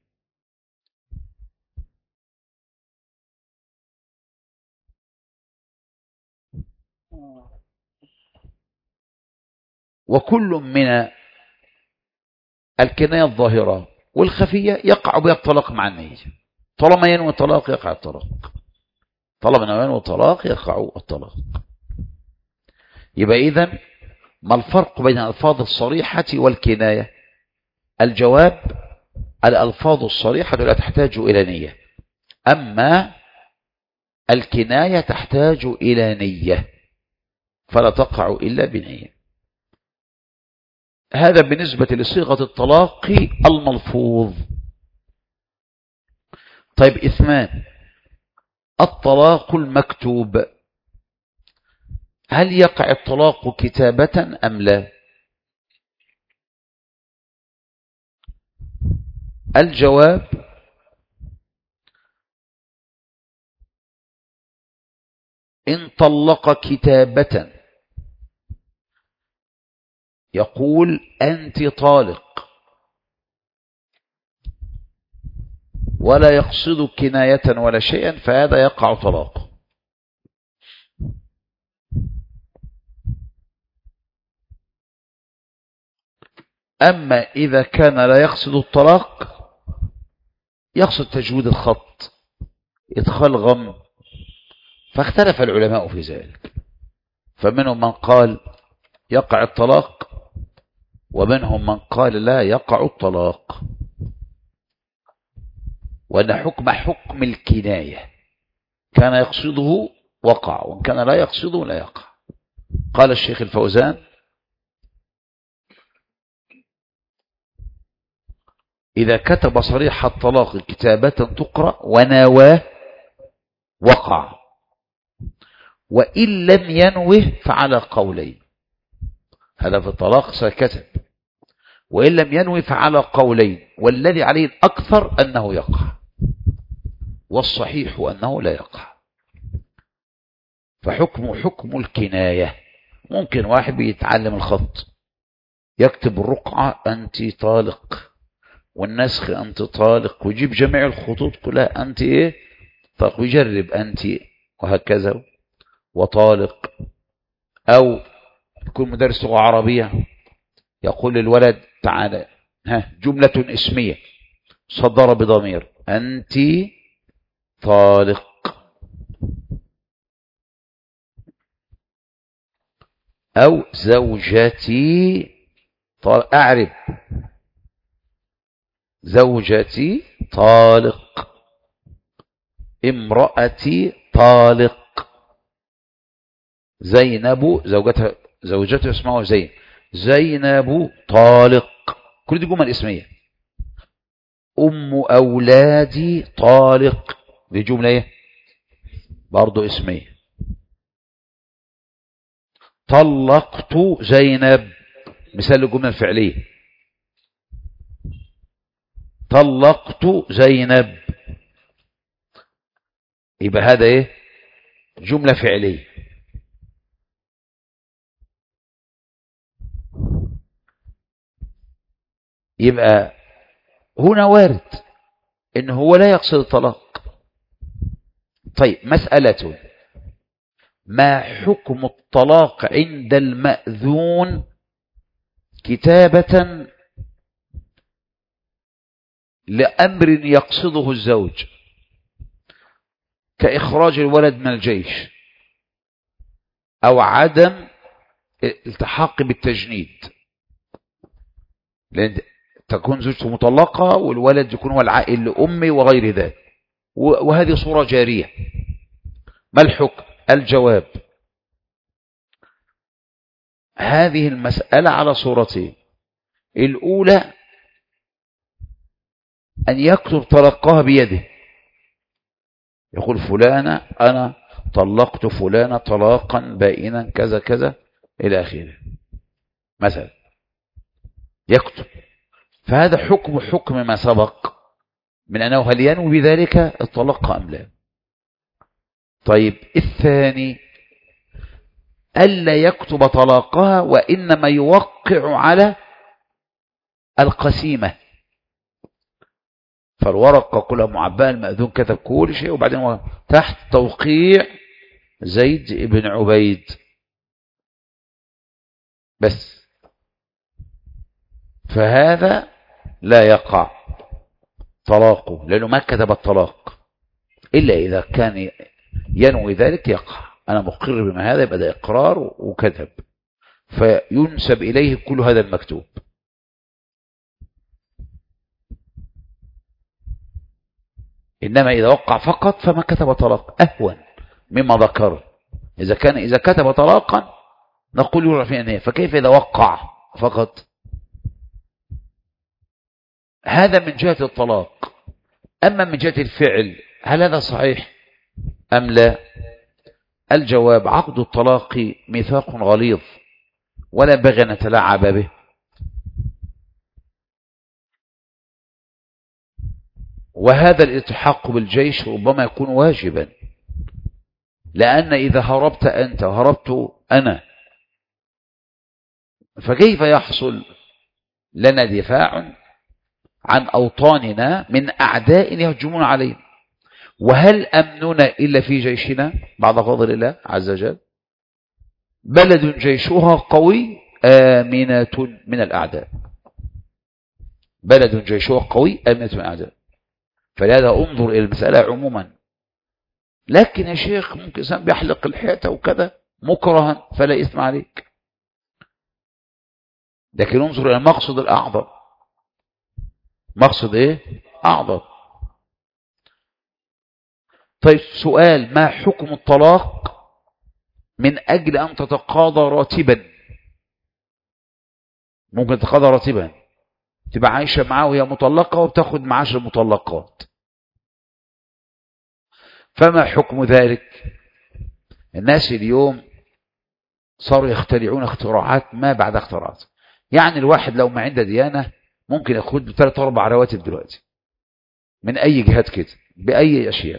وكل من الكناية الظاهرة والخفية يقع بها الطلاق مع النية. طالما ينوي الطلاق يقع الطلاق، طالما ينوي الطلاق يقع الطلاق. يبقى إذن ما الفرق بين الألفاظ الصريحة والكناية؟ الجواب: الألفاظ الصريحة لا تحتاج إلى نية، أما الكناية تحتاج إلى نية فلا تقع إلا بنية. هذا بالنسبة لصيغة الطلاق الملفوظ. طيب، 2: الطلاق المكتوب. هل يقع الطلاق كتابة أم لا؟ الجواب: إن طلق كتابة يقول أنت طالق ولا يقصد كناية ولا شيئا، فهذا يقع طلاق. أما إذا كان لا يقصد الطلاق، يقصد تجويد الخط، إدخال غم، فاختلف العلماء في ذلك، فمنهم من قال يقع الطلاق ومنهم من قال لا يقع الطلاق، وأن حكم الكناية كان يقصده وقع، وإن كان لا يقصده لا يقع. قال الشيخ الفوزان: إذا كتب صريح الطلاق كتابة تقرأ ونواه وقع، وإن لم ينوه فعلى قولين. هذا في الطلاق سكتب، وإن لم ينوه فعلى قولين، والذي عليه الأكثر أنه يقع، والصحيح أنه لا يقع. فحكم الكناية. ممكن واحد بيتعلم الخط يكتب الرقعة أنت طالق، والنسخ أنت طالق، ويجيب جميع الخطوط كلها أنت إيه طالق، ويجرب أنت وهكذا وطالق. أو يكون مدرس لغة عربية يقول للولد تعالى جملة اسمية صدر بضمير أنت طالق، أو زوجتي طالق، أعرب زوجتي طالق، امرأتي طالق، زينب زوجته اسمها زينب طالق. كل دي جمل اسمية. أم أولادي طالق، دي جملة ايه برضو اسمية. طلقت زينب، مثال الجملة الفعلية، طلقت زينب، يبقى هذا ايه جملة فعلية. يبقى هنا وارد ان هو لا يقصد الطلاق. طيب، مسألة: ما حكم الطلاق عند المأذون كتابة لأمر يقصده الزوج، كإخراج الولد من الجيش أو عدم التحاق بالتجنيد، لأن تكون زوجته مطلقة والولد يكون هو العائل لأمه وغير ذلك، وهذه صورة جارية. ما الحكم؟ الجواب: هذه المسألة على صورتين. الأولى أن يكتب طلقها بيده، يقول فلانة أنا طلقت فلانة طلاقا بائنا كذا كذا إلى آخره مثلا، يكتب. فهذا حكم ما سبق من أنه هل ينوي بذلك الطلاق أم لا. طيب، الثاني ألا يكتب طلاقها وإنما يوقع على القسيمة. فالورقة كلها معباة، المأذون كتب كل شيء، وبعدين تحت توقيع زيد بن عبيد بس. فهذا لا يقع طلاقه لأنه ما كتب الطلاق، إلا إذا كان ينوي ذلك يقع. أنا مقر بما هذا، يبقى ده إقرار وكذب، فينسب إليه كل هذا المكتوب. إنما إذا وقع فقط فما كتب طلاق أهون مما ذكر. إذا كتب طلاقا نقول يرى في أنه، فكيف إذا وقع فقط؟ هذا من جهة الطلاق. أما من جهة الفعل هل هذا صحيح أم لا؟ الجواب: عقد الطلاق ميثاق غليظ ولا بغي أن نتلاعب به. وهذا الالتحاق بالجيش ربما يكون واجبا، لأن إذا هربت أنت وهربت أنا فكيف يحصل لنا دفاع عن أوطاننا من أعداء يهجمون علينا؟ وهل أمننا إلا في جيشنا بعد فضل الله عز وجل؟ بلد جيشها قوي آمنة من الأعداء. بلد جيشها قوي آمنة من الأعداء. فلهذا انظر إلى المسألة عموما. لكن يا شيخ ممكن إنسان بيحلق الحيطة وكذا مكرها فلا إثم عليك، لكن انظر إلى المقصد الأعظم. مقصد إيه؟ أعظم. طيب سؤال: ما حكم الطلاق من أجل أن تتقاضى راتبا؟ ممكن تتقاضى راتبا، تبقى عايشة معاه وهي مطلقة وبتاخد معاش المطلقات، فما حكم ذلك؟ الناس اليوم صاروا يخترعون اختراعات ما بعد اختراعات. يعني الواحد لو ما عنده ديانة ممكن ياخد 3-4 رواتب دلوقتي من أي جهات كده بأي أشياء.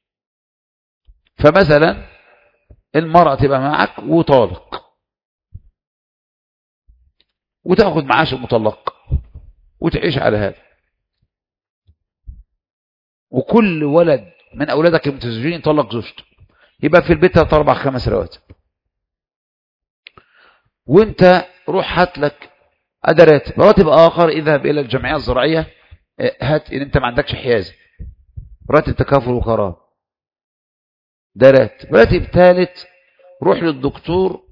فمثلا المرأة تبقى معك وطالق وتاخد معاش المطلق وتعيش على هذا، وكل ولد من أولادك المتزوجين يطلق زوجته، يبقى في البيت 3-4-5 رواتب. وانت روح هات لك راتب آخر، اذهب إلى الجمعية الزراعية هات إن انت ما عندكش حيازة، راتب تكافل وقرار، ده راتب ثالث روح للدكتور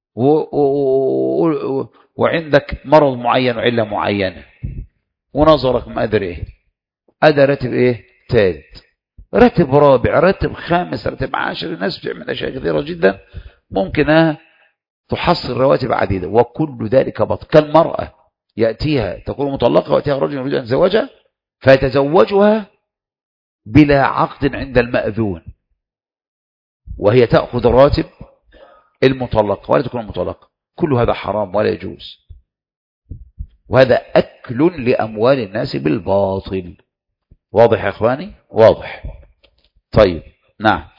وعندك مرض معين وعلة معينة ونظرك ما أدري ايه، هذا راتب ايه ثالث. راتب رابع، راتب خامس، راتب 10. الناس بتعمل أشياء كثيرة جدا ممكن تحصل رواتب عديدة، وكل ذلك باطل. كالمرأة يأتيها تكون مطلقة ويأتيها رجل يريد أن يتزوجها فيتزوجها بلا عقد عند المأذون، وهي تأخذ الراتب المطلقة ولا تكون مطلقة. كل هذا حرام ولا يجوز، وهذا أكل لأموال الناس بالباطل. واضح يا إخواني؟ واضح. طيب نعم.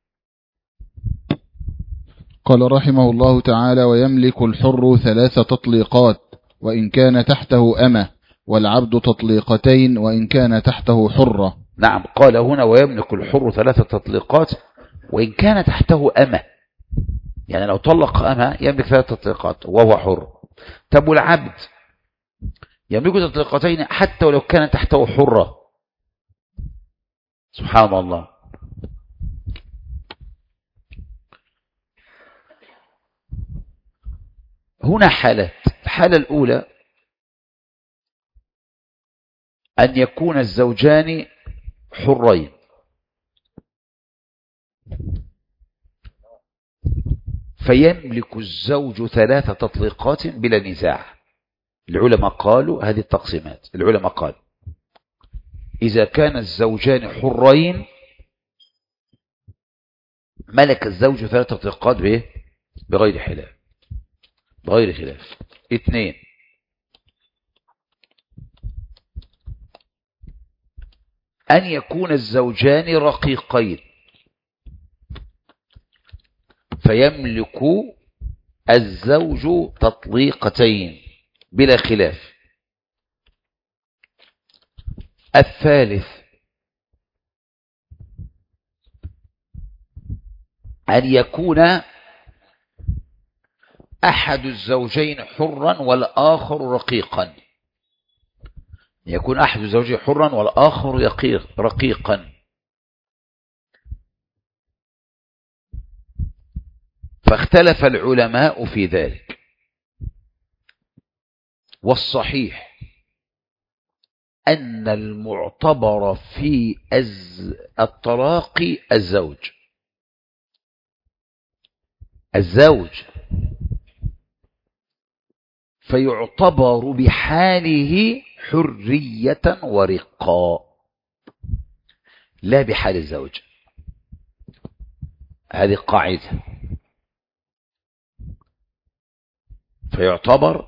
قال رحمه الله تعالى: ويملك الحر 3 تطليقات وإن كان تحته أمة، والعبد تطليقتين وإن كان تحته حرة. نعم، قال هنا: ويملك الحر 3 تطليقات وإن كان تحته أمة. يعني لو طلق أمة يملك 3 تطليقات وهو حر. طب والعبد يملك تطليقتين حتى ولو كان تحته حرة. سبحان الله. هنا حالات. الحالة الأولى أن يكون الزوجان حرين، فيملك الزوج 3 تطليقات بلا نزاع. العلماء قالوا هذه التقسيمات. العلماء قالوا إذا كان الزوجان حرين ملك الزوج 3 تطليقات بغير خلاف. بغير خلاف. 2، أن يكون الزوجان رقيقين فيملك الزوج تطليقتين بلا خلاف. الثالث أن يكون أحد الزوجين حرا والآخر رقيقا. يكون أحد الزوجين حرا والآخر رقيقا. فاختلف العلماء في ذلك، والصحيح أن المعتبر في الطلاق الزوج فيعتبر بحاله حرية ورقا لا بحال الزوج. هذه قاعدة. فيعتبر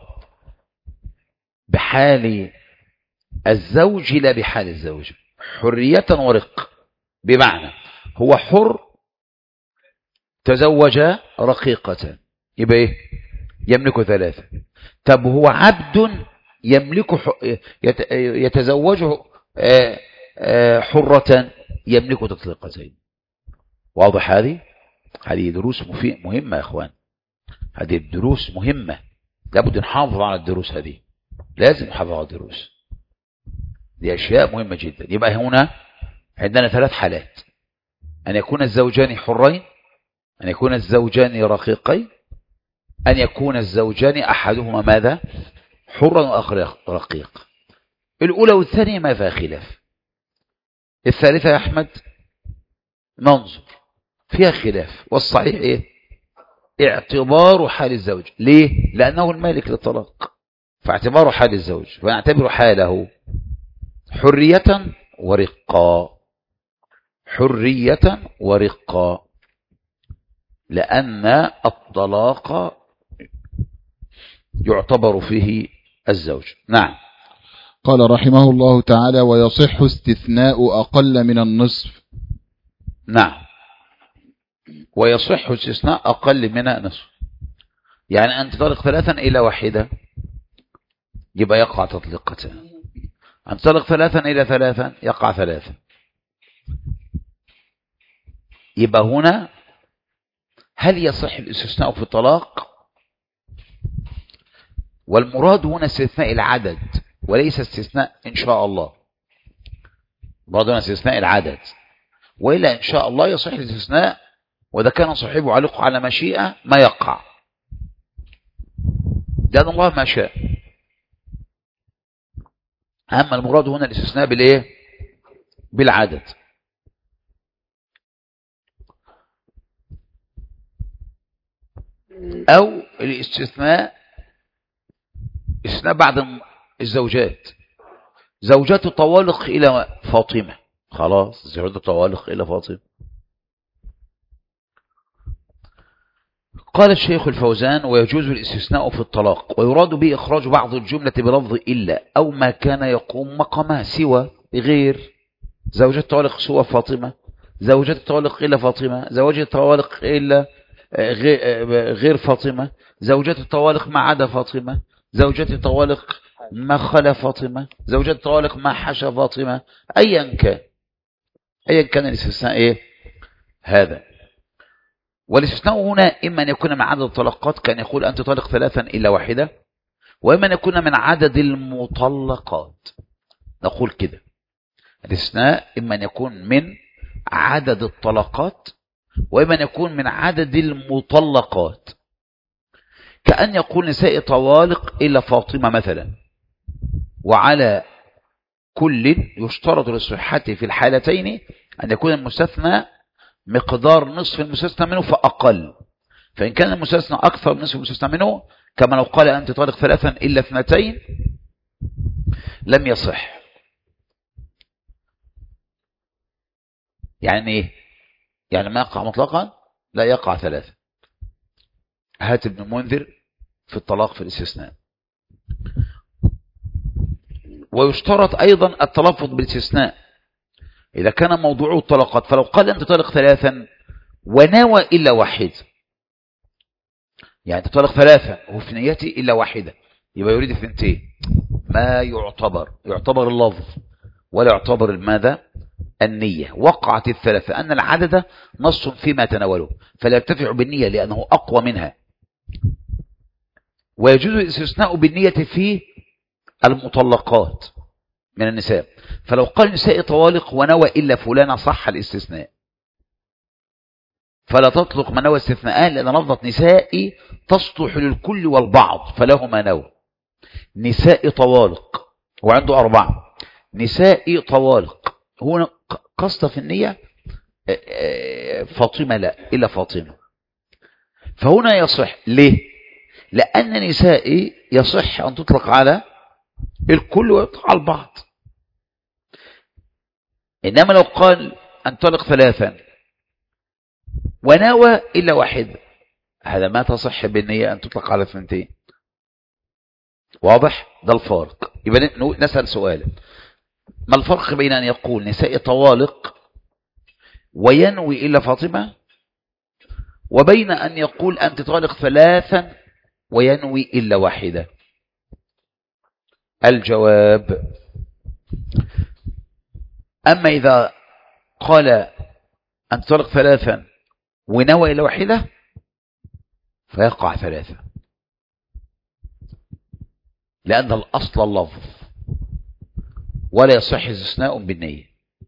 بحال الزوج لا بحال الزوج، حرية ورق. بمعنى هو حر تزوج رقيقة يبقى ايه؟ يملك 3. طب هو عبد يملك يتزوجه حرة يملك تطليقتين. واضح؟ هذه دروس مهمة يا اخوان. هذه الدروس مهمة، لابد نحافظ على الدروس. هذه لازم نحافظ على الدروس، دي أشياء مهمة جدا. يبقى هنا عندنا 3 حالات: أن يكون الزوجان حرين، أن يكون الزوجان رقيقين، أن يكون الزوجان أحدهما ماذا؟ حرا وآخر رقيق. الأولى والثانية ما فيها خلاف. الثالثة يا أحمد ننظر فيها خلاف، والصحيح إيه؟ اعتبار حال الزوج. ليه؟ لأنه المالك للطلاق، فاعتبار حال الزوج، فنعتبر حاله حرية ورقا، حرية ورقا، لأن الطلاق يعتبر فيه الزوج. نعم. قال رحمه الله تعالى: ويصح استثناء أقل من النصف. نعم، ويصح استثناء أقل من النصف، يعني أن تطلق 3 إلى 1 يبقى يقع تطليقتان، أن تطلق 3 إلى 3 يقع 3. يبقى هنا هل يصح الاستثناء في الطلاق؟ والمراد هنا استثناء العدد وليس استثناء إن شاء الله. المراد هنا استثناء العدد، وإلا إن شاء الله يصح الاستثناء، وإذا كان صاحبه علق على مشيئة ما يقع، لأن الله ما شاء. أما المراد هنا الاستثناء بالإيه؟ بالعدد. أو الاستثناء بعد الزوجات، زوجات الطوالق إلى فاطمة، خلاص زوجات الطوالق إلى فاطمة. قال الشيخ الفوزان: ويجوز الاستثناء في الطلاق، ويراد به إخراج بعض الجملة بلفظ إلا أو ما كان يقوم مقامها سوى غير زوجات الطوالق سوى فاطمة، زوجات الطوالق إلا فاطمة، زوجات الطوالق إلا غير فاطمة، زوجات الطوالق ما عدا فاطمة، زوجات الطوالق ما خلا فاطمة، زوجات الطوالق ما حشى فاطمة. أيا كان الاستثناء إيه؟ هذا. والاستثناء هنا إما أن يكون من عدد الطلقات كان يقول أن تطلق 3 إلى 1، وإما أن يكون من عدد المطلقات. نقول كده الاستثناء إما أن يكون من عدد الطلقات، وإما أن يكون من عدد المطلقات. كأن يقول نساء طوالق إلا فاطمة مثلا، وعلى كل يشترط لصحته في الحالتين أن يكون المستثنى مقدار نصف المستثنى منه فأقل. فإن كان المستثنى أكثر من نصف المستثنى منه، كما لو قال أنت طالق 3 إلا 2 لم يصح. يعني إيه؟ يعني ما يقع مطلقا لا يقع 3. هات ابن المنذر في الطلاق في الاستثناء. ويشترط أيضا التلفظ بالاستثناء إذا كان موضوعه الطلقات، فلو قال أنت طالق 3 ونوى إلا 1 يعني تطلق 3 وفي نيتي إلا واحدة، يبقى يريد 2. ما يعتبر اللفظ ولا يعتبر ماذا؟ النية. وقعت 3 أن العدد نص فيما تناوله فلا يرتفع بالنية لأنه أقوى منها، ويجوز الاستثناء بالنية في المطلقات من النساء. فلو قال نساء طوالق ونوى إلا فلان صح الاستثناء، فلا تطلق من نوى استثناء لأن لفظة نساء تصلح للكل والبعض فله ما نوى. نساء طوالق وعنده 4 نساء طوالق، هنا قصد في النية فاطمة لا إلا فاطمة، فهنا يصح. ليه؟ لأن نساء يصح أن تطلق على الكل ويطلق على البعض. إنما لو قال أن تطلق 3 ونوى إلا واحد، هذا ما تصح بالنية أن تطلق على 2. واضح؟ ده الفارق. يبقى نسأل سؤال: ما الفرق بين أن يقول نساء طوالق وينوي إلا فاطمة، وبين أن يقول أنت طالق 3 وينوي إلا واحدة؟ الجواب: أما إذا قال أنت طالق 3 ونوى إلا واحدة فيقع 3، لأن الأصل اللفظ ولا يصح استثناء بالنية.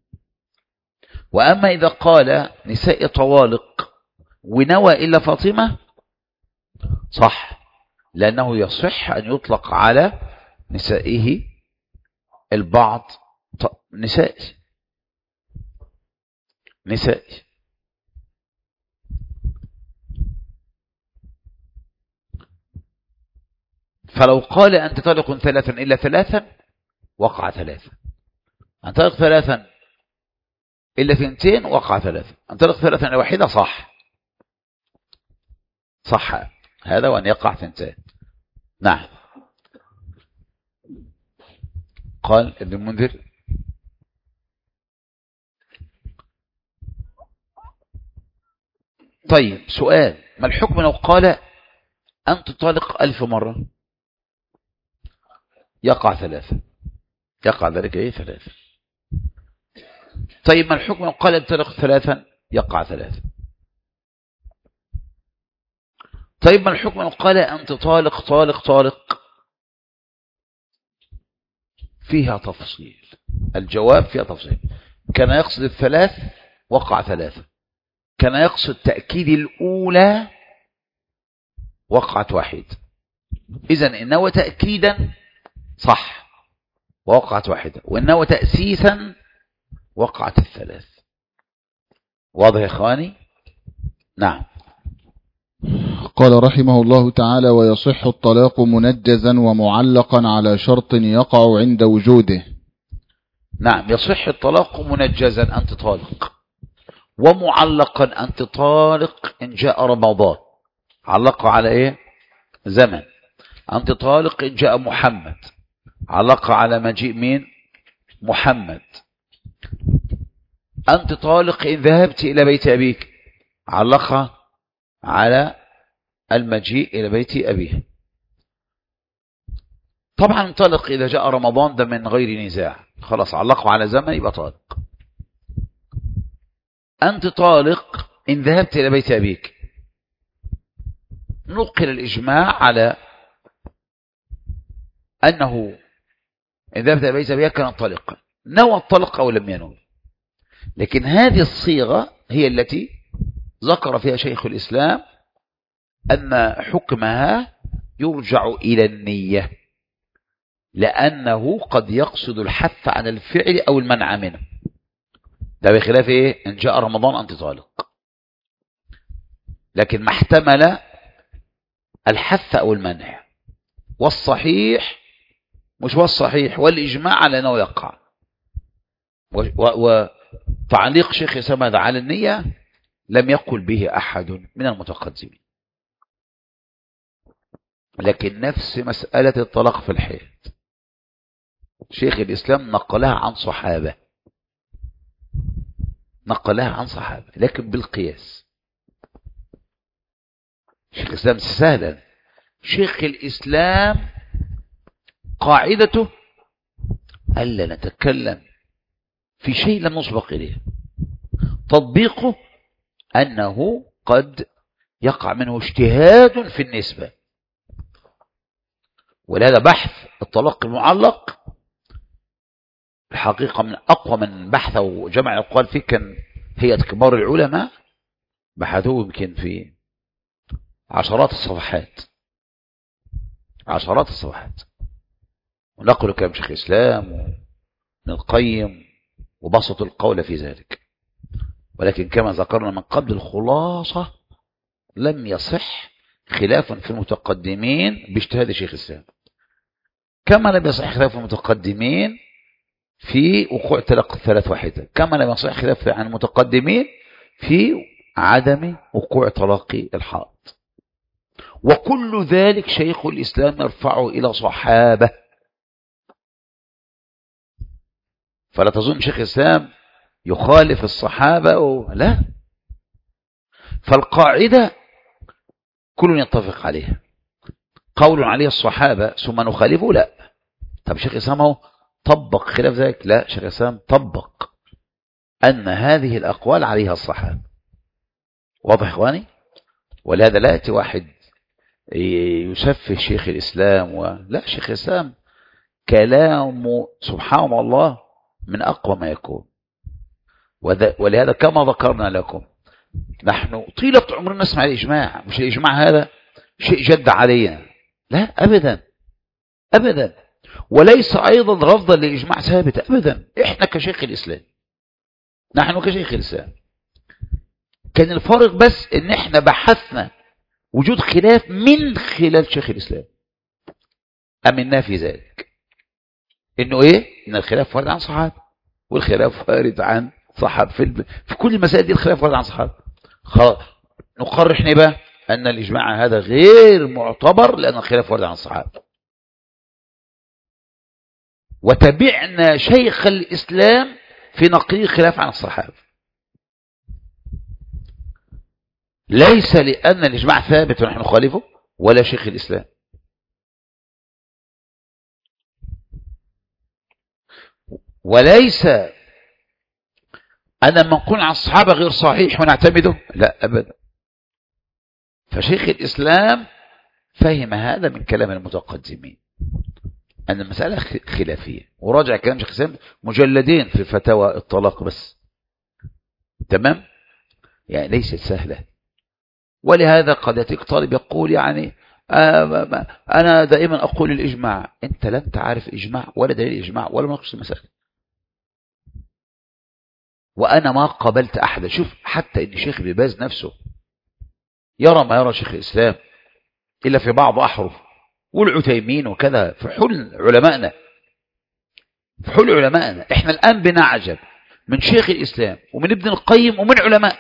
وأما إذا قال نساء طوالق ونوى إلا فاطمة صح، لأنه يصح أن يطلق على نسائه البعض. نسائي فلو قال أنت طالق 3 إلا 3 وقع 3، أنت طالق 3 إلا 2 وقع 3، أنت طالق 3 إلا واحدة صح هذا، وأن يقع 2. نعم. قال ابن المنذر: طيب سؤال: ما الحكم لو قال أنت طالق 1000 مرة؟ يقع 3، يقع ذلك 3. طيب ما الحكم لو قال أنت طالق 3؟ يقع 3. طيب ما الحكم لو قال أنت طالق؟ فيها تفصيل. الجواب فيها تفصيل. كان يقصد 3 وقع 3، كان يقصد تأكيد الأولى وقعت 1. إذن إن نوى تأكيدا صح ووقعت 1، وإن نوى تأسيسا وقعت 3. واضح يا إخواني؟ نعم. قال رحمه الله تعالى: ويصح الطلاق منجزا ومعلقا على شرط يقع عند وجوده. نعم، يصح الطلاق منجزا أنت طالق، ومعلقا أنت طالق إن جاء رمضان. علق على إيه؟ زمن. أنت طالق إن جاء محمد، علق على مجيء مين؟ محمد. أنت طالق إن ذهبت إلى بيت أبيك، علق على المجيء إلى بيت أبيه. طبعا طالق إذا جاء رمضان ده من غير نزاع، خلاص علقوا على زمن يبقى طالق. أنت طالق إن ذهبت إلى بيت أبيك، نقل الإجماع على أنه إن ذهبت إلى بيت أبيك كان طالقا، نوى الطلق أو لم ينوي. لكن هذه الصيغة هي التي ذكر فيها شيخ الإسلام أن حكمها يرجع إلى النية، لأنه قد يقصد الحث عن الفعل أو المنع منه. ده بخلاف إيه؟ إن جاء رمضان أنت طالق، لكن ما احتمل الحث أو المنع. والصحيح مش والصحيح والإجماع على أنه يقع. وتعليق شيخ سمد على النية لم يقل به أحد من المتقدمين. لكن نفس مسألة الطلاق في الحيض شيخ الإسلام نقلها عن صحابة، لكن بالقياس. شيخ الإسلام سهلا. شيخ الإسلام قاعدته ألا نتكلم في شيء لم نسبق إليه. تطبيقه أنه قد يقع منه اجتهاد في النسبة، ولهذا بحث الطلاق المعلق الحقيقة من أقوى من بحثه جمع الأقوال فيه كان هيئة كبار العلماء، بحثوه يمكن في عشرات الصفحات ونقلوا كلام شيخ الإسلام وابن القيم وبسطوا القول في ذلك. ولكن كما ذكرنا من قبل الخلاصة لم يصح خلاف في المتقدمين باجتهاد شيخ الإسلام، كما لم يصح خلاف المتقدمين في وقوع طلاق الثلاث واحدة، كما لم يصح خلاف عن المتقدمين في عدم وقوع طلاق الحائط. وكل ذلك شيخ الإسلام يرفعه إلى صحابة. فلا تظن شيخ الإسلام يخالف الصحابة لا، فالقاعدة كل يتفق عليها، قول عليه الصحابة ثم نخالفه لا. طب شيخ الإسلام هو طبق خلاف ذلك؟ لا، شيخ الإسلام طبق أن هذه الأقوال عليها الصحابة. واضح إخواني؟ ولهذا لا يأتي واحد يسفه شيخ الإسلام لا، شيخ الإسلام كلامه سبحان الله من أقوى ما يكون. ولهذا كما ذكرنا لكم نحن طيلة عمرنا نسمع الإجماع، مش الإجماع هذا شيء جد علينا، لا أبدا أبدا، وليس أيضا رفضا للإجماع ثابت أبدا. إحنا كشيخ الإسلام، نحن كشيخ الإسلام كان الفارق بس إن إحنا بحثنا وجود خلاف من خلال شيخ الإسلام، أمنا في ذلك إنه إيه؟ إن الخلاف وارد عن صحابة، والخلاف وارد عن صحابة في كل المسائل دي، الخلاف وارد عن صحابة. نقرر إحنا بقى أن الإجماع هذا غير معتبر لأن الخلاف وارد عن الصحابة، وتبعنا شيخ الإسلام في نقل الخلاف عن الصحابة، ليس لأن الإجماع ثابت ونحن نخالفه ولا شيخ الإسلام. وليس أنا ما نقول عن الصحابة غير صحيح ونعتمده، لا أبدا. فشيخ الإسلام فهم هذا من كلام المتقدمين أن المسألة خلافية، وراجع كلام شيخ الإسلام مجلدين في فتاوى الطلاق بس، تمام؟ يعني ليست سهلة. ولهذا قد يأتيك طالب يقول يعني أنا دائما أقول الإجماع. أنت لم تعرف إجماع ولا دليل إجماع ولا نقص المسألة، وأنا ما قبلت أحد. شوف حتى إن شيخ ابن باز نفسه يرى ما يرى شيخ الإسلام إلا في بعض أحرف، والعثيمين وكذا، في حل علمائنا، في حل علمائنا. إحنا الآن بنعجب من شيخ الإسلام ومن ابن القيم ومن علماء.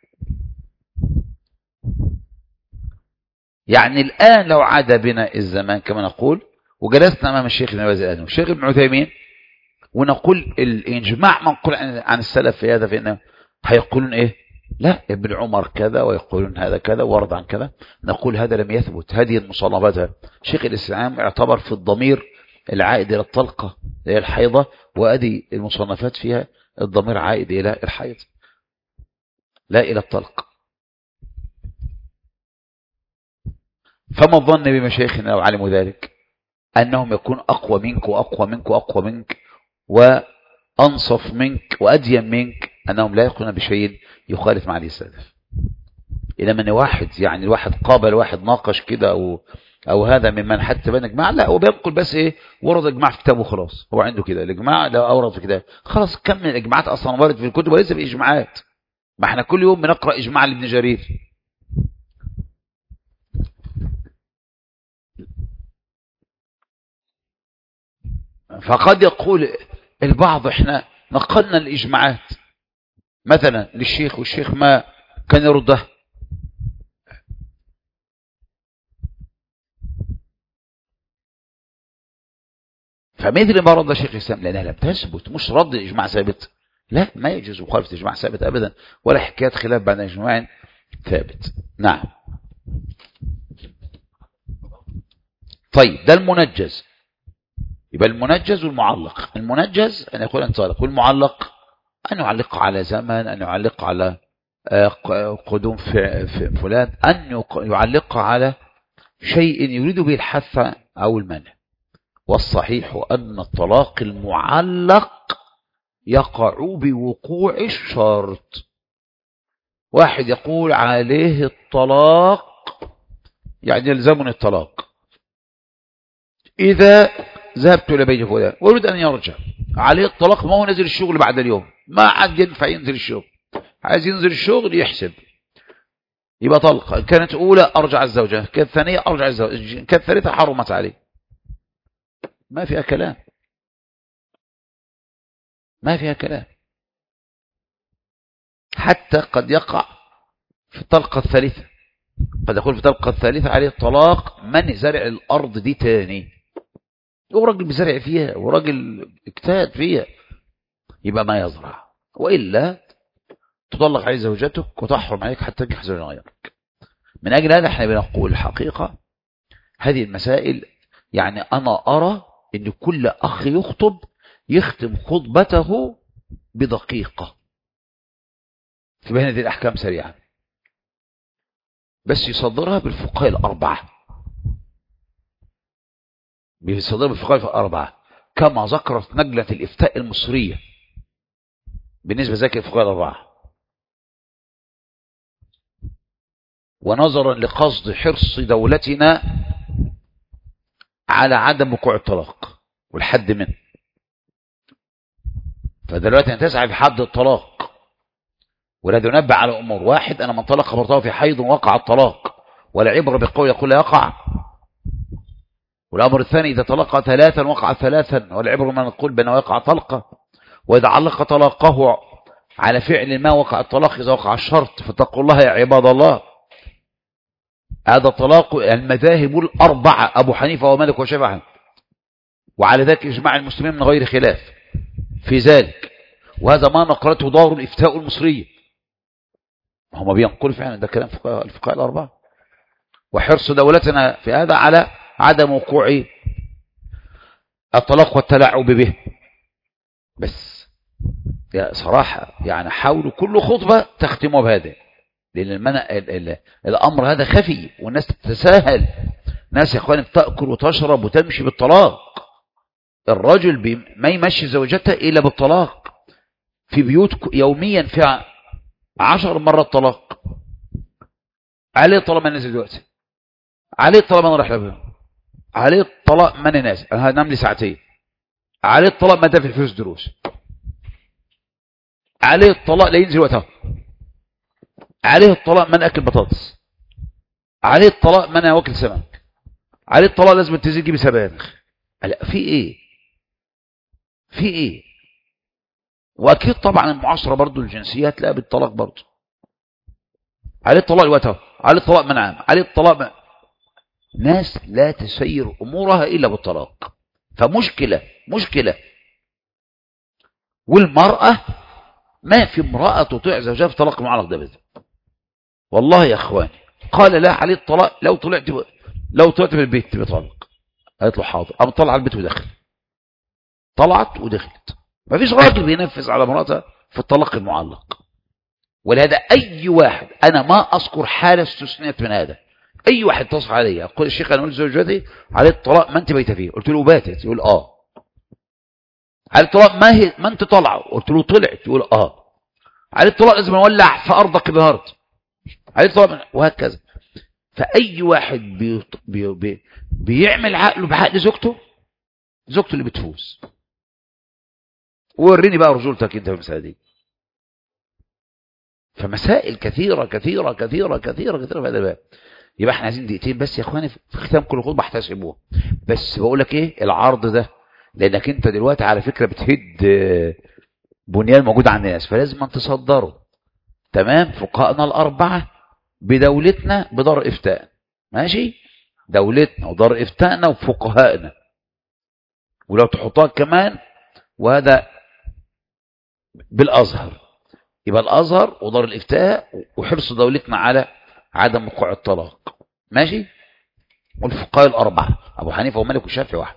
يعني الآن لو عاد بنا الزمان كما نقول وجلسنا أمام الشيخ ابن باز الآن والشيخ ابن عثيمين ونقول الإجماع منقول عن السلف في هذا، فإنه هيقولون إيه؟ لا، ابن عمر كذا ويقولون هذا كذا ورد عن كذا. نقول هذا لم يثبت. هذه المصنفات شيخ الإسلام اعتبر في الضمير العائد إلى الطلقة إلى الحيضة، وأدي المصنفات فيها الضمير عائد إلى الحيض لا إلى الطلق. فما الظن بمشايخنا لو علموا ذلك أنهم يكون أقوى منك وأقوى منك وأقوى منك وأنصف منك وأدين منك، أنهم لا يقولون بشيء يخالف مع السلف. إلى من واحد يعني الواحد قابل واحد ناقش كده أو هذا ممن حتى بين إجماع، لا هو بينقل بس إيه؟ ورد إجماع في كتابه خلاص، هو عنده كده الإجماع ده أورد في كتاب خلاص. كم من الإجماعات أصلا وارد في الكتب وليس في إجماعات، ما احنا كل يوم بنقرأ إجماع لابن جرير. فقد يقول البعض احنا نقلنا الإجماعات مثلا للشيخ والشيخ ما كان يردها. فمثل ما رد شيخ الإسلام لأنها لم تثبت، مش رد إجماع ثابت، لا ما يجوز مخالفة إجماع ثابت أبدا، ولا حكاية خلاف بعد إجماع ثابت. نعم. طيب ده المنجز. يبقى المنجز والمعلق. المنجز أن يقول أن طالق، والمعلق أن يعلق على زمن، أن يعلق على قدوم في فلان، أن يعلق على شيء يريد به الحث أو المنع. والصحيح أن الطلاق المعلق يقع بوقوع الشرط. واحد يقول عليه الطلاق يعني يلزمني الطلاق إذا ذهبت إلى بيت فلان ويريد أن يرجع، عليه الطلاق، ما هو نزل الشغل بعد اليوم، ما عاد ينفع ينزل الشغل، عايز ينزل الشغل يحسب، يبقى طلقة. كانت أولى أرجع الزوجة، كانت ثانية أرجع الزوجة، كانت ثالثة حرمت عليه. ما فيها كلام، ما فيها كلام. حتى قد يقع في الطلقة الثالثة، قد يقول في الطلقة الثالثة عليه الطلاق من زرع الأرض دي تاني، وراجل بزرع فيها وراجل اجتهد فيها، يبقى ما يزرع، وإلا تطلق عليه زوجتك وتحرم عليك حتى تنكح زوجا غيرك. من أجل هذا احنا بنقول الحقيقة هذه المسائل، يعني أنا أرى أن كل أخ يختم خطبته بدقيقة في بين هذه الأحكام سريعا، بس يصدرها بالفقهاء الأربعة، بيصدرها بالفقهاء الأربعة كما ذكرت نجلة الإفتاء المصرية بالنسبة لذلك الفقهاء الأربعة. ونظرا لقصد حرص دولتنا على عدم وقوع الطلاق والحد منه، فدلوقتي تسعى في حد الطلاق، ولا ينبه على أمور. واحد، أنا من طلق خبرته في حيض وقع الطلاق، ولا عبرة بقول يقول لا يقع. والأمر الثاني، إذا طلق ثلاثا وقع ثلاثا، والعبرة من نقول بأنه يقع طلقة. وإذا علق طلاقه على فعل ما وقع الطلاق إذا وقع الشرط، فاتقوا الله يا عباد الله. هذا طلاق المذاهب الأربعة، أبو حنيفة ومالك وشافعي، وعلى ذلك إجماع المسلمين من غير خلاف في ذلك. وهذا ما نقلته دار الإفتاء المصرية، هم بينقلوا فعلا ده كلام الفقهاء الأربعة. وحرص دولتنا في هذا على عدم وقوع الطلاق والتلاعب به. بس يا صراحة يعني حاولوا كل خطبة تختموا بهذا، لأن الأمر هذا خفي والناس تتساهل. ناس يا اخواني بتأكل وتشرب وتمشي بالطلاق. الرجل ما يمشي زوجته إلا بالطلاق. في بيوت يوميا فيها 10 مرات طلاق. عليه الطلاق ما نزل دلوقتي، عليه الطلاق ما راح له، عليه الطلاق ما نازل، انا هنام لي ساعتين، عليه الطلاق ما دافع فلوس دروس، عليه الطلاق لا ينزل وقتها، عليه الطلاق من اكل بطاطس، عليه الطلاق من واكل سمك، عليه الطلاق لازم تنزل تجيب سبانخ. لا في ايه، في ايه؟ واكيد طبعا المعاشره برضو الجنسيات لا بالطلاق برضو. عليه الطلاق وقتها، عليه الطلاق منعام، عليه الطلاق ناس لا تسير امورها الا بالطلاق. فمشكله مشكله. والمراه ما في امراه تطيع زوجها في طلاق معلق ده بذل. والله يا اخواني قال لا عليه الطلاق لو طلعت من البيت بطلق، قالت له حاضر، قام طلع على البيت ودخل، طلعت ودخلت. ما فيش راجل بينفذ على مراته في الطلاق المعلق. ولهذا اي واحد، انا ما اذكر حاله استثنيت من هذا، اي واحد تصل علي يقول الشيخ انا قلت زوجتي عليه الطلاق ما انت بيت فيه، قلت له باتت، يقول اه. عليه الطلاق ما انت طالعه، قلت له طلعت، يقول اه. عليه الطلاق لازم نولع في ارضك النهارده، عليه الطلاق، وهكذا. فاي واحد بيعمل عقله بعقل زوجته اللي بتفوز. ووريني بقى رجولتك انت في المسألة دي. فمسائل كثيرة كثيرة كثيرة كثيرة كثيرة في هذا الباب. يبقى احنا عايزين دقيقتين بس يا اخواني في ختام كل خطبة احتسبوها. بس بقول لك ايه العرض ده، لانك انت دلوقتي على فكرة بتهد بنيان موجود عند الناس، فلازم ان تصدره. تمام؟ فقهاءنا الاربعة بدولتنا بدار افتاء، ماشي؟ دولتنا ودار افتاءنا وفقهائنا، ولو تحطها كمان وهذا بالازهر، يبقى الازهر ودار الافتاء وحرص دولتنا على عدم وقوع الطلاق. ماشي؟ والفقهاء الأربعة أبو حنيفة ومالك والشافعي واحد.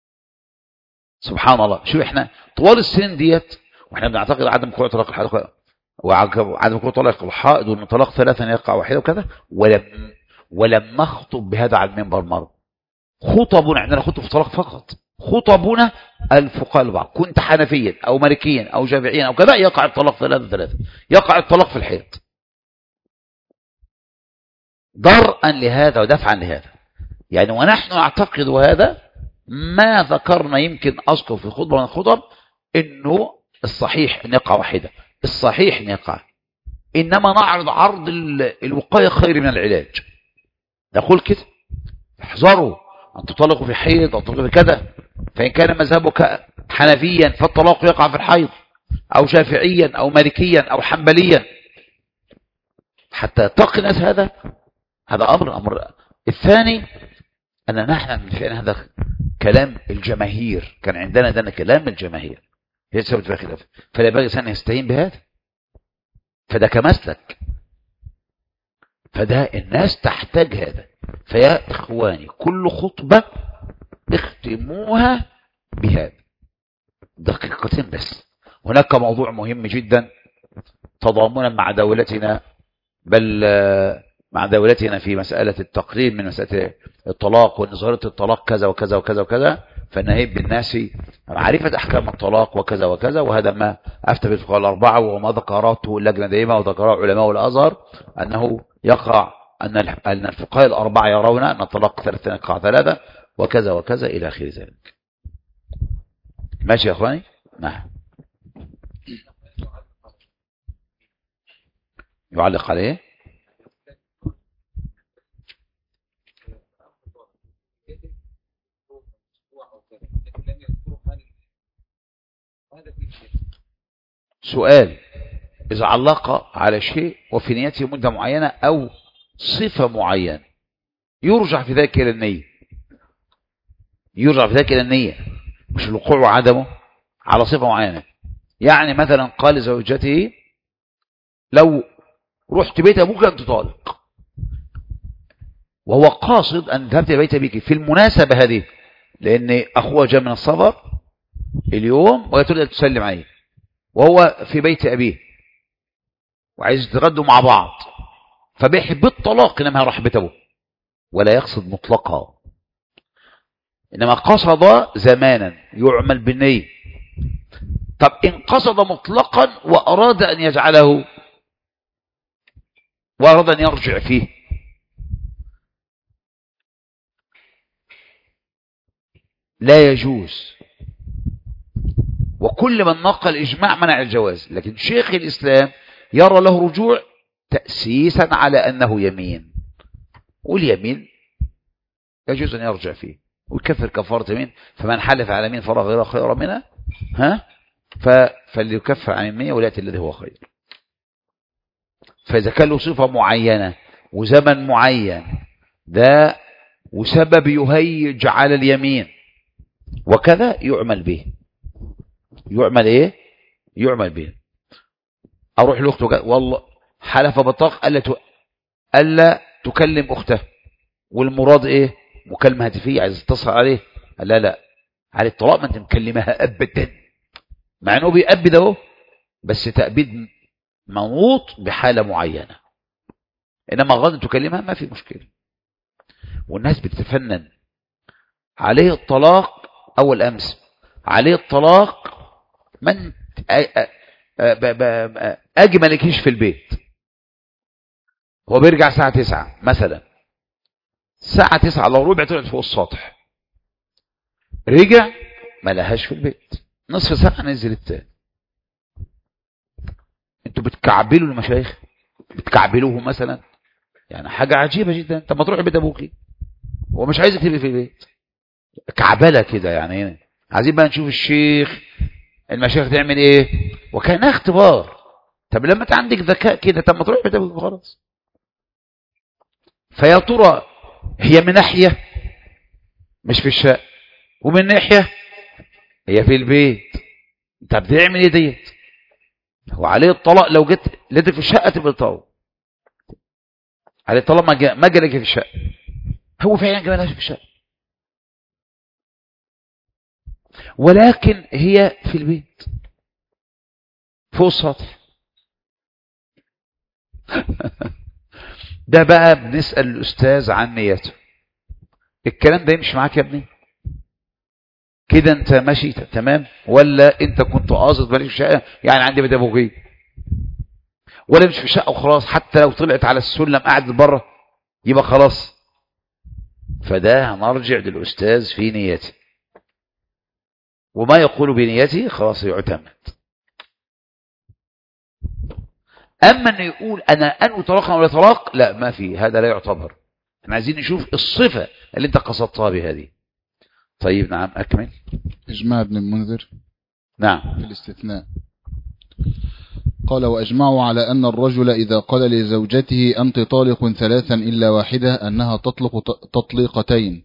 سبحان الله. شو إحنا طوال السنين ديت وإحنا بنعتقد عدم وقوع طلاق الحائض وعدم وقوع طلاق الحائض وإن طلاق ثلاثة يقع واحدة وكذا، ولم نخطب بهذا على المنبر مرة. خطبنا عندنا خطب في طلاق فقط، خطبنا الفقهاء الأربعة، كنت حنفيا أو مالكيا أو شافعيا أو كذا، يقع الطلاق ثلاثة، يقع الطلاق في الحيض، درءا لهذا ودفعا لهذا. يعني ونحن نعتقد هذا، ما ذكرنا يمكن أذكر في خطبة من الخطب إنه الصحيح أن يقع واحدة، الصحيح أن يقع، إنما نعرض عرض الوقاية خير من العلاج. نقول كده احذروا أن تطلقوا في حيض أو تطلقوا في كذا، فإن كان مذهبك حنفيا فالطلاق يقع في الحيض، أو شافعيا أو مالكيا أو حنبليا، حتى يتقي الناس. هذا أمر. الثاني أن نحن فعلا هذا كلام الجماهير، كان عندنا ده كلام الجماهير، هي سبب فيها خلاف، فلا ينبغي أن يستهين بهذا، فده كمسلك، فده الناس تحتاج هذا. فيا إخواني كل خطبة اختموها بهذا دقيقتين بس. هناك موضوع مهم جدا تضامنا مع دولتنا، بل مع دولتنا في مسألة التقريب من مسألة الطلاق، وأن ظاهرة الطلاق كذا وكذا وكذا وكذا، فنهيب بالناس معرفة أحكام الطلاق وكذا وكذا. وهذا ما أفتى بالفقهاء الأربعة، وما ذكرته اللجنة دائما وذكره علماء الأزهر، أنه يقع أن الفقهاء الأربعة يرون أن الطلاق ثلاثة يقع ثلاثة وكذا وكذا إلى آخر ذلك. ماشي يا أخواني؟ نعم. يعلق عليه؟ سؤال: إذا علق على شيء وفي نيته مدة معينة أو صفة معينة، يرجع في ذلك إلى النية، يرجع في ذلك إلى النية، مش الوقوع وعدمه على صفة معينة. يعني مثلا قال لزوجته: لو رحت بيت أبوك أن تطالق، وهو قاصد أن ذهبت بيت أبيك في المناسبة هذه، لأن أخوه جاء من السفر اليوم ويتريد أن تسلم عليه، وهو في بيت أبيه وعايز يتغدوا مع بعض، فبيحب الطلاق، إنما راح بيت أبوه، ولا يقصد مطلقا، إنما قصد زمانا يعمل بالنية. طب إن قصد مطلقا وأراد أن يجعله وأراد أن يرجع فيه، لا يجوز. وكل من نقل إجماع منع الجواز، لكن شيخ الإسلام يرى له رجوع تأسيسا على أنه يمين، واليمين يجوز أن يرجع فيه ويكفر كفارة يمين. فمن حلف على يمين فرى غير خير منها فليكفر عن يمينه وليأتي الذي هو خير. فإذا كان له صفة معينة وزمن معين ده وسبب يهيج على اليمين وكذا، يعمل به. يعمل ايه؟ يعمل به. اروح لاخته والله حلف بالطلاق الا تكلم اخته، والمراد ايه؟ مكالمه هاتفيه، عايز تتصل عليه، لا على الطلاق ما انت مكلمها ابدا، مع انه بيأبد اهو، بس تأبيد منوط بحاله معينه، انما غدا تكلمها ما في مشكله. والناس بتتفنن عليه الطلاق. اول امس عليه الطلاق من اجي مالكيش في البيت، هو بيرجع الساعه 9 مثلا، الساعه 9 الا ربع طلعت فوق السطح، رجع ما لهاش في البيت، نصف ساعه نزل التاني. انتوا بتكعبلوا المشايخ، بتكعبلوهم مثلا، يعني حاجه عجيبه جدا. طب ما تروحي بيت ابوكي، هو مش عايزك تبقي في البيت، كعبله كده. يعني عايزين بقى نشوف الشيخ المشايخ تعمل ايه، وكان اختبار. طب لما انت عندك ذكاء كده، طب ما تروح بيت ابوك خلاص. فيا ترى هي من ناحيه مش في الشقه، ومن ناحيه هي في البيت، انت بتعمل ايه ديت؟ هو عليه الطلاق، لو جيت لقيتك في الشقه تبقى طاو عليه الطلاق، ما جالك في الشقه، هو فعلا جمالها في الشقة، ولكن هي في البيت فوق السطح. ده بقى بنسأل الأستاذ عن نيته. الكلام ده يمشي معاك يا ابني كده؟ انت ماشي تمام، ولا انت كنت قاصد بالك في شقة يعني عندي بدبوجية، ولا مش في شقة وخلاص حتى لو طلعت على السلم قاعد بره يبقى خلاص؟ فده هنرجع للأستاذ في نيته، وما يقول بنيته خلاص يعتمد. أما أن يقول أنا أنوي طلاقا ولا طلاق، لا، ما في، هذا لا يعتبر. احنا عايزين نشوف الصفة اللي انت قصدتها بهذه. طيب نعم، أكمل. إجماع ابن المنذر نعم في الاستثناء قال: وأجمعوا على أن الرجل إذا قال لزوجته أنت طالق ثلاثا إلا واحدة أنها تطلق تطليقتين.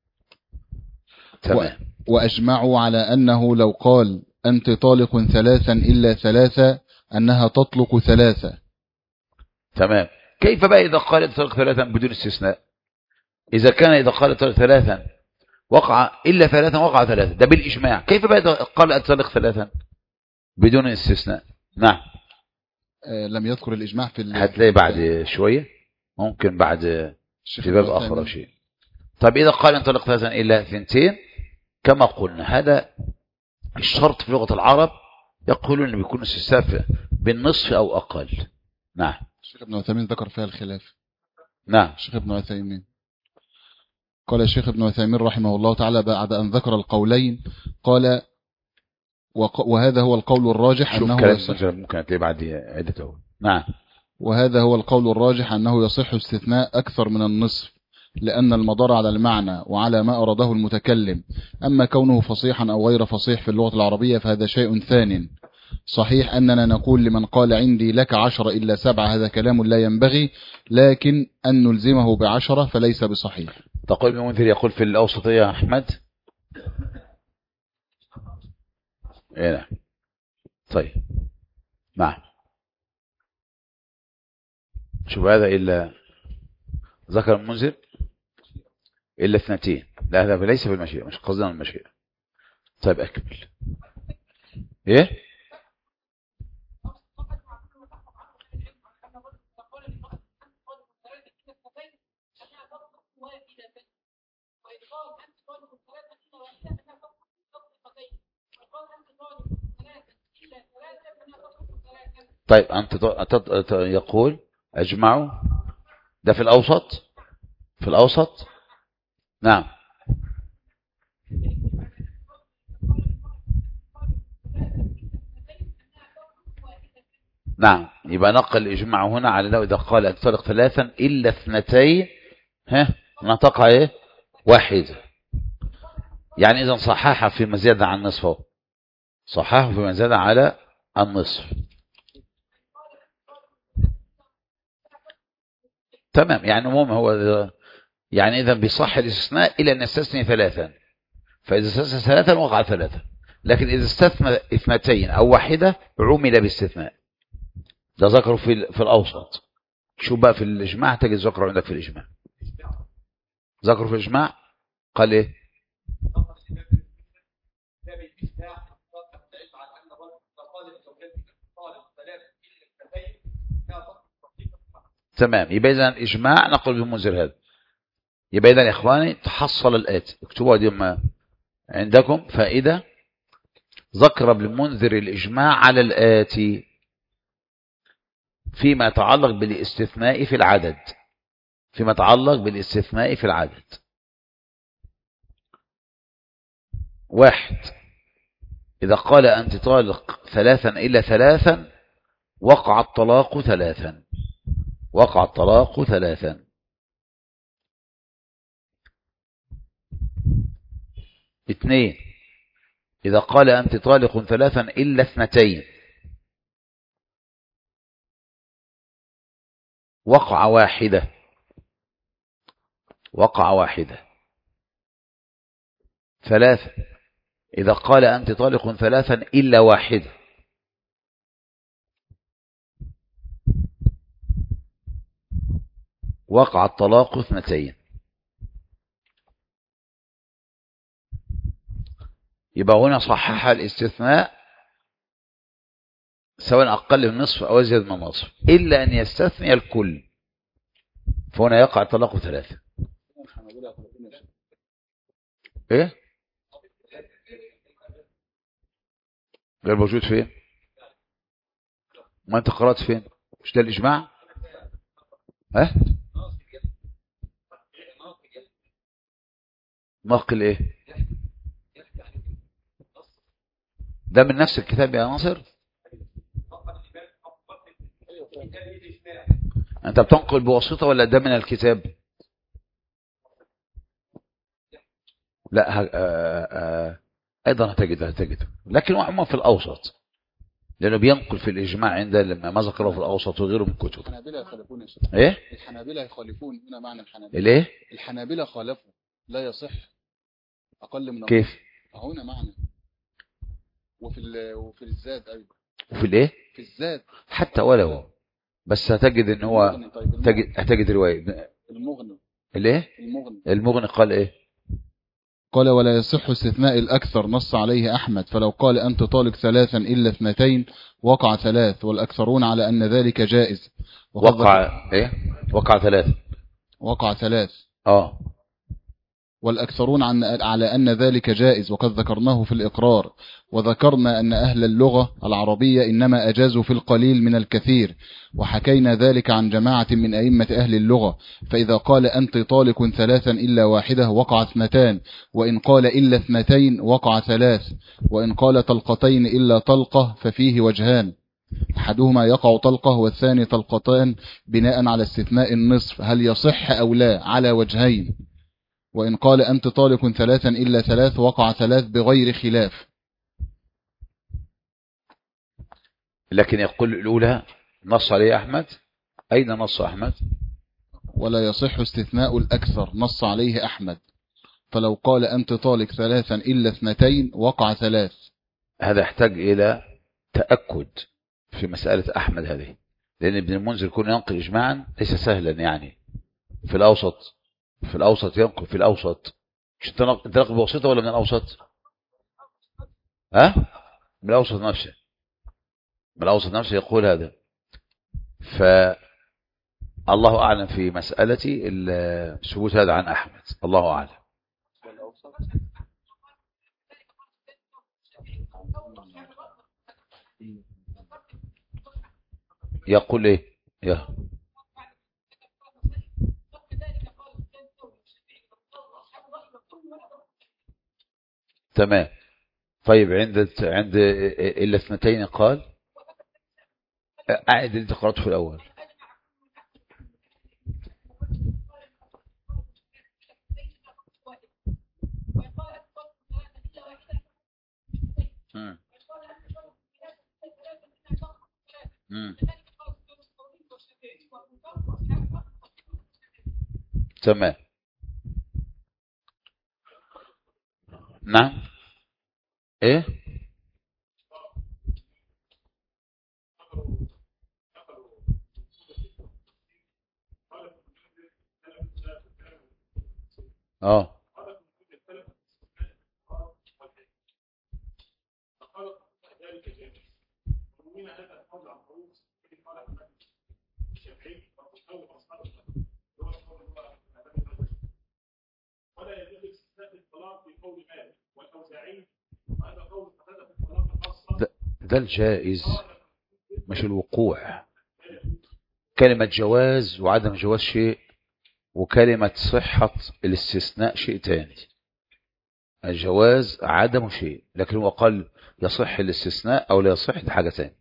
تمام. وأجمعوا على أنه لو قال أنت طالق ثلاثا إلا ثلاثة أنها تطلق ثلاثة. تمام. كيف بقى إذا قالت طلق ثلاثا بدون استثناء؟ إذا كان إذا قالت طلق ثلاثا وقع إلا ثلاثا وقع ثلاثا، ده بالإجماع. كيف بقى إذا قال طلق ثلاثا بدون استثناء؟ نعم. لم يذكر الإجماع في هتلاقي بعد شوية، ممكن بعد في باب آخر أو شيء. طب إذا قال انطلق ثلاثا إلا ثنتين، كما قلنا هذا الشرط في لغة العرب، يقولون أنه بيكون استثناء بالنصف أو أقل. نعم. الشيخ ابن عثيمين ذكر فيها الخلاف. نعم. الشيخ ابن عثيمين قال: الشيخ ابن عثيمين رحمه الله تعالى بعد أن ذكر القولين قال: وهذا هو القول الراجح أنه يصح. ممكن تلاقي بعد عدة. نعم. وهذا هو القول الراجح أنه يصح استثناء أكثر من النصف، لأن المدار على المعنى وعلى ما أراده المتكلم. أما كونه فصيحا أو غير فصيح في اللغة العربية فهذا شيء ثان. صحيح أننا نقول لمن قال عندي لك 10 إلا 7 هذا كلام لا ينبغي، لكن أن نلزمه ب10 فليس بصحيح. تقول ابن المنذر يقول في الأوسطية يا أحمد. إيه. طيب. نعم. شوف هذا إلا ذكر المنذر إلا اثنتين، لا هذا ليس بالمشيئة، مش قصدنا المشيئة. طيب أكمل. إيه؟ طيب أنت يقول أجمعوا، ده في الأوسط، في الأوسط. نعم. نعم، يبقى نقل الإجماع هنا على لو إذا قال أنطلق ثلاثا إلا اثنتين نطقها إيه؟ واحدة. يعني إذا صححها فيما زاد عن نصفه، صححه فيما زاد على النصف. تمام. يعني المهم هو يعني إذا بيصح الاستثناء إلى أن يستثني ثلاثا، فإذا استثنى ثلاثا وقع ثلاثا، لكن إذا استثنى اثنتين أو واحدة عمل باستثناء. ده ذكره في الأوسط. شو بقى في الإجماع؟ تجد ذكره عندك في الإجماع. ذكره في الإجماع قال إيه؟ تمام. يبقى إذن إجماع نقل بالمنذر هذا. يبقى إذن يا إخواني تحصل الآتي، اكتبوها دي عندكم فائدة. ذكر بالمنذر الإجماع على الآتي فيما يتعلق بالاستثناء في العدد، فيما يتعلق بالاستثناء في العدد. واحد، إذا قال أنت طالق ثلاثا إلا ثلاثا وقع الطلاق ثلاثا، وقع الطلاق ثلاثا. اثنين، إذا قال أنت طالق ثلاثا إلا اثنتين وقع واحدة، وقع واحدة. ثلاثة، إذا قال أنت طالق ثلاثا إلا واحدة وقع الطلاق اثنتين. يبقى هنا صحح الاستثناء سواء أقل من نصف أو أزيد من نصف، إلا أن يستثني الكل، فهنا يقع طلاق 3. إيه؟ غير موجود فين؟ ما أنت قرأت فين؟ مش ده الإجماع؟ ها؟ ناقل إيه؟ ده من نفس الكتاب يا ناصر؟ أنت بتنقل بواسطة ولا ده من الكتاب؟ لا أيضا هتجد لكن هو عموما في الأوسط، لأنه بينقل في الإجماع عند لما ما ذكره في الأوسط وغيره من الكتب. الحنابلة يخالفون يا شيخ. إيه؟ الحنابلة يخالفون هنا معنى الحنابلة. الإيه؟ الحنابلة خالفوا لا يصح أقل من كيف؟ هنا معنى وفي الزاد أيضا. وفي الإيه؟ في الزاد حتى ولو، بس هتجد إن هو هتجد رواية المغني. الإيه؟ المغني قال إيه؟ قال ولا يصح استثناء الأكثر، نص عليه أحمد، فلو قال أنت طالق 3 إلا 2 وقع 3، والأكثرون على أن ذلك جائز. وقع إيه؟ وقع 3. وقع 3. والأكثرون على أن ذلك جائز، وقد ذكرناه في الإقرار، وذكرنا أن أهل اللغة العربية إنما أجازوا في القليل من الكثير، وحكينا ذلك عن جماعة من أئمة أهل اللغة، فإذا قال أنت طالق 3 إلا 1 وقع 2، وإن قال إلا 2 وقع 3، وإن قال طلقتين إلا طلقة ففيه وجهان، أحدهما يقع طلقة والثاني طلقتان بناء على استثناء النصف، هل يصح أو لا على وجهين. وإن قال أنت طالق 3 إلا 3 وقع 3 بغير خلاف. لكن يقول الأولى نص عليه أحمد. أين نص أحمد؟ ولا يصح استثناء الأكثر، نص عليه أحمد، فلو قال أنت طالق 3 إلا 2 وقع 3. هذا يحتاج إلى تأكد في مسألة أحمد هذه، لأن ابن المنذر يكون ينقل إجماعا ليس سهلا، يعني في الأوسط ينقل في الأوسط. مش انت نقل بواسطة ولا من الأوسط؟ من الأوسط نفسه، يقول هذا. فالله أعلم في مسألة ثبوت هذا عن أحمد، الله أعلم. يقول إيه؟ تمام. طيب عند إلا 2 قال أعد اللي انت قرأته في الأول. تمام. نعم. ايه ده الجائز مش الوقوع. كلمة جواز وعدم جواز شيء، وكلمة صحة الاستثناء شيء تاني. الجواز عدم شيء، لكن هو قال يصح الاستثناء أو لا يصح، ده حاجة تاني.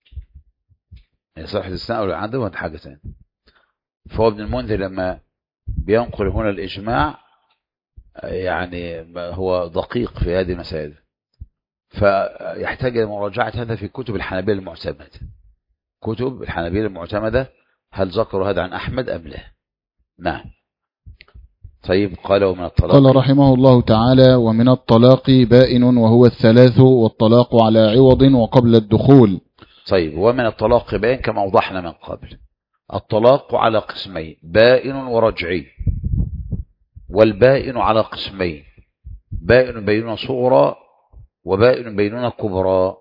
يصح الاستثناء أو لا عدم، ده حاجة تاني. فهو ابن المنذر لما بينقل هنا الإجماع يعني هو دقيق في هذه المسائل، فيحتاج إلى مراجعة هذا في كتب الحنابلة المعتمدة. كتب الحنابلة المعتمدة هل ذكروا هذا عن أحمد أم لا؟ نعم. طيب قال ومن الطلاق، قال رحمه الله تعالى ومن الطلاق بائن وهو 3، والطلاق على عوض وقبل الدخول. طيب ومن الطلاق بائن كما أوضحنا من قبل. الطلاق على قسمين، بائن ورجعي. والبائن على قسمين، بائن بينونة صغرى وبائن بينونة كبرى.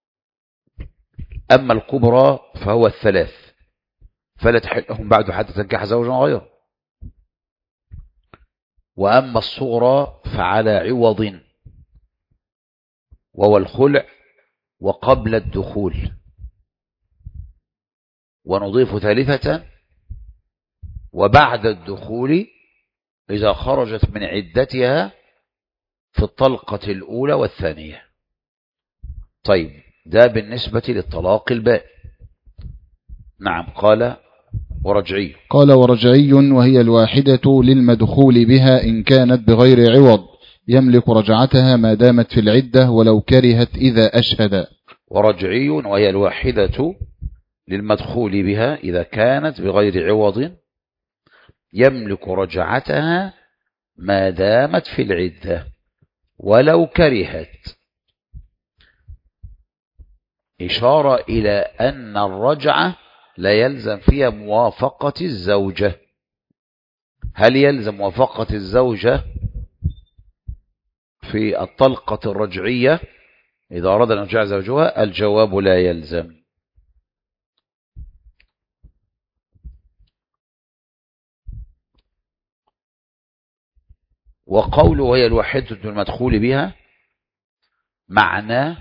أما الكبرى فهو الثلاث، فلا تحل لهم بعد حتى تنكح زوجا غيره. وأما الصغرى فعلى عوض، وهو الخلع وقبل الدخول. ونضيف ثالثة وبعد الدخول إذا خرجت من عدتها في الطلقة الأولى والثانية. طيب ده بالنسبة للطلاق البائن. نعم. قال ورجعي. قال ورجعي وهي الواحدة للمدخول بها إن كانت بغير عوض يملك رجعتها ما دامت في العدة ولو كرهت إذا أشهد. ورجعي وهي الواحدة للمدخول بها إذا كانت بغير عوض يملك رجعتها ما دامت في العدة ولو كرهت. إشارة إلى أن الرجعة لا يلزم فيها موافقة الزوجة. هل يلزم موافقة الزوجة في الطلقة الرجعية إذا أراد أن يرجع زوجها؟ الجواب لا يلزم. وقوله وهي الواحدة المدخول بها معناه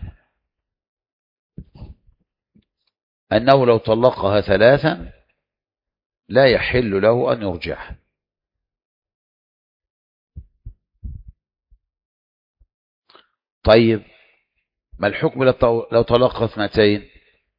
أنه لو طلقها ثلاثا لا يحل له أن يرجعها. طيب ما الحكم لو طلقها اثنتين؟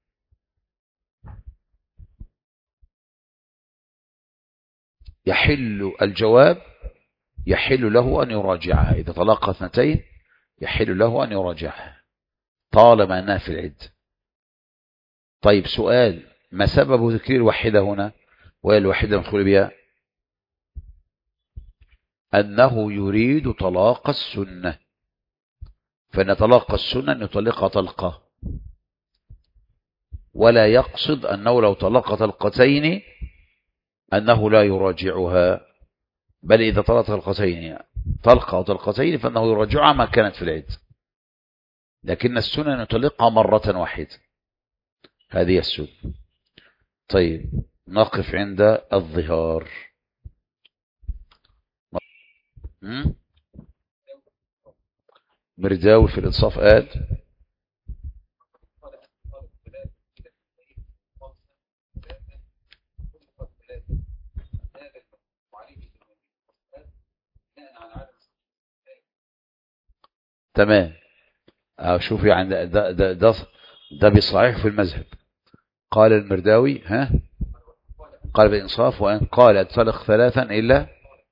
يحل الجواب يحل له أن يراجعها. إذا طلقها اثنتين يحل له أن يراجعها طالما أنها في العدة. طيب سؤال، ما سبب ذكر الواحدة هنا وهي الواحدة المدخول بها؟ أنه يريد طلاق السنة، فإن طلاق السنة أن يطلقها طلقة، ولا يقصد أنه لو طلق طلقتين أنه لا يراجعها، بل إذا طلق طلقتين طلقة أو طلقتين فإنه يراجعها ما كانت في العدة، لكن السنة أن يطلقها مرة واحدة. هذه السنة. طيب نقف عند الظهار. مرداوي في الإنصاف قال تمام. شوف يعني ده بصحيح في المذهب. قال المرداوي قال بالإنصاف وإن قال طلق ثلاثا إلا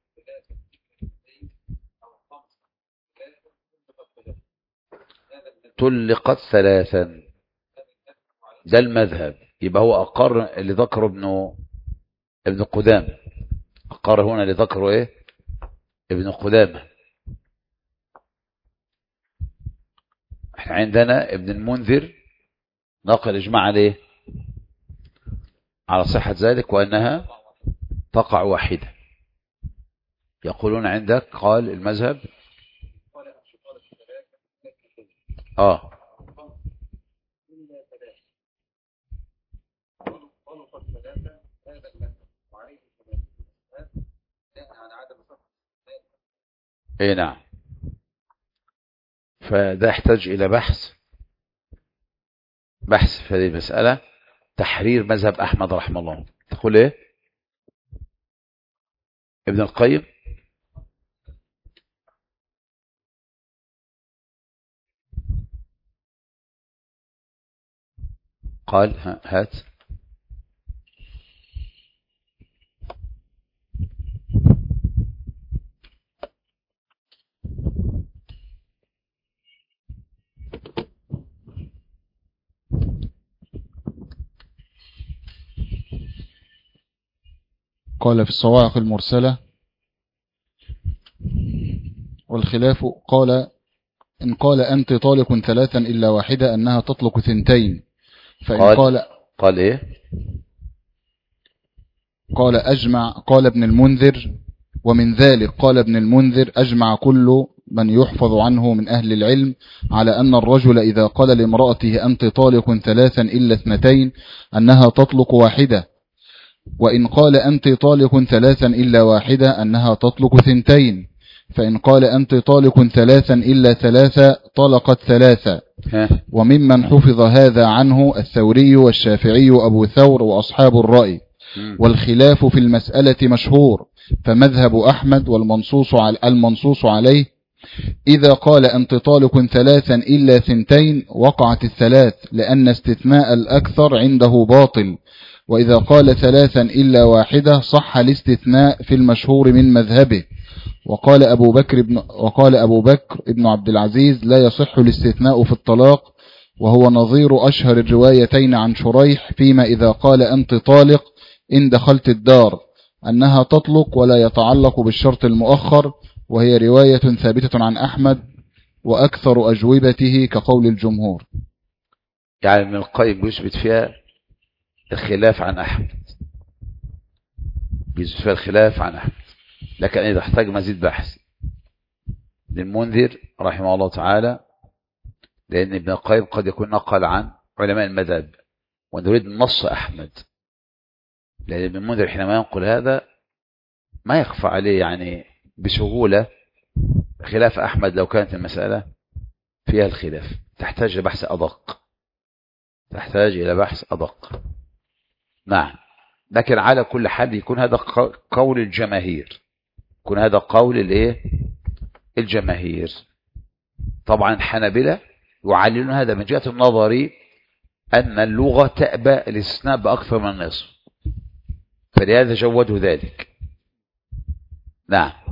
طلقت ثلاثا، ده المذهب. يبقى هو أقر اللي ذكره ابن قدامة، أقر هنا اللي ذكره إيه؟ ابن قدامة. احنا عندنا ابن المنذر نقل إجماع عليه على صحة ذلك وأنها تقع واحدة. يقولون عندك قال المذهب اي نعم. فده يحتاج الى بحث في هذه المسألة، تحرير مذهب احمد رحمه الله. تقول ايه ابن القيم؟ قال هات. قال في الصواعق المرسلة والخلاف قال إن قال أنت طالق ثلاثا إلا واحدة أنها تطلق ثنتين، فإن قال إيه؟ قال ابن المنذر ومن ذلك قال ابن المنذر أجمع كل من يحفظ عنه من أهل العلم على أن الرجل إذا قال لامرأته أنت طالق 3 إلا 2 أنها تطلق 1، وإن قال أنت طالق 3 إلا 1 أنها تطلق 2، فإن قال أنت طالق 3 إلا 3 طلقت 3. وممن حفظ هذا عنه الثوري والشافعي أبو ثور وأصحاب الرأي. والخلاف في المسألة مشهور، فمذهب أحمد المنصوص عليه إذا قال أنت طالق 3 إلا 2 وقعت 3، لأن استثناء الأكثر عنده باطل، وإذا قال 3 إلا 1 صح الاستثناء في المشهور من مذهبه. وقال أبو بكر ابن عبد العزيز لا يصح الاستثناء في الطلاق، وهو نظير أشهر الروايتين عن شريح فيما إذا قال أنت طالق إن دخلت الدار أنها تطلق ولا يتعلق بالشرط المؤخر، وهي رواية ثابتة عن أحمد وأكثر أجوبته كقول الجمهور. يعني ابن القيم بيثبت فيها الخلاف عن أحمد، بيثبت فيها الخلاف عن أحمد، لكن إذا احتاج مزيد بحث للمنذر رحمه الله تعالى، لأن ابن القيم قد يكون نقل عن علماء المذهب ونريد نص أحمد، لأن ابن المنذر حينما ينقل هذا ما يخفى عليه يعني بسهولة خلاف أحمد لو كانت المسألة فيها الخلاف، تحتاج إلى بحث أدق. نعم، لكن على كل حال يكون هذا قول الجماهير، يكون هذا قول الجماهير. طبعا الحنابلة يعللون هذا من جهة النظر أن اللغة تأبى الاستثناء بأكثر من النصف، فلهذا جودوا ذلك. نعم.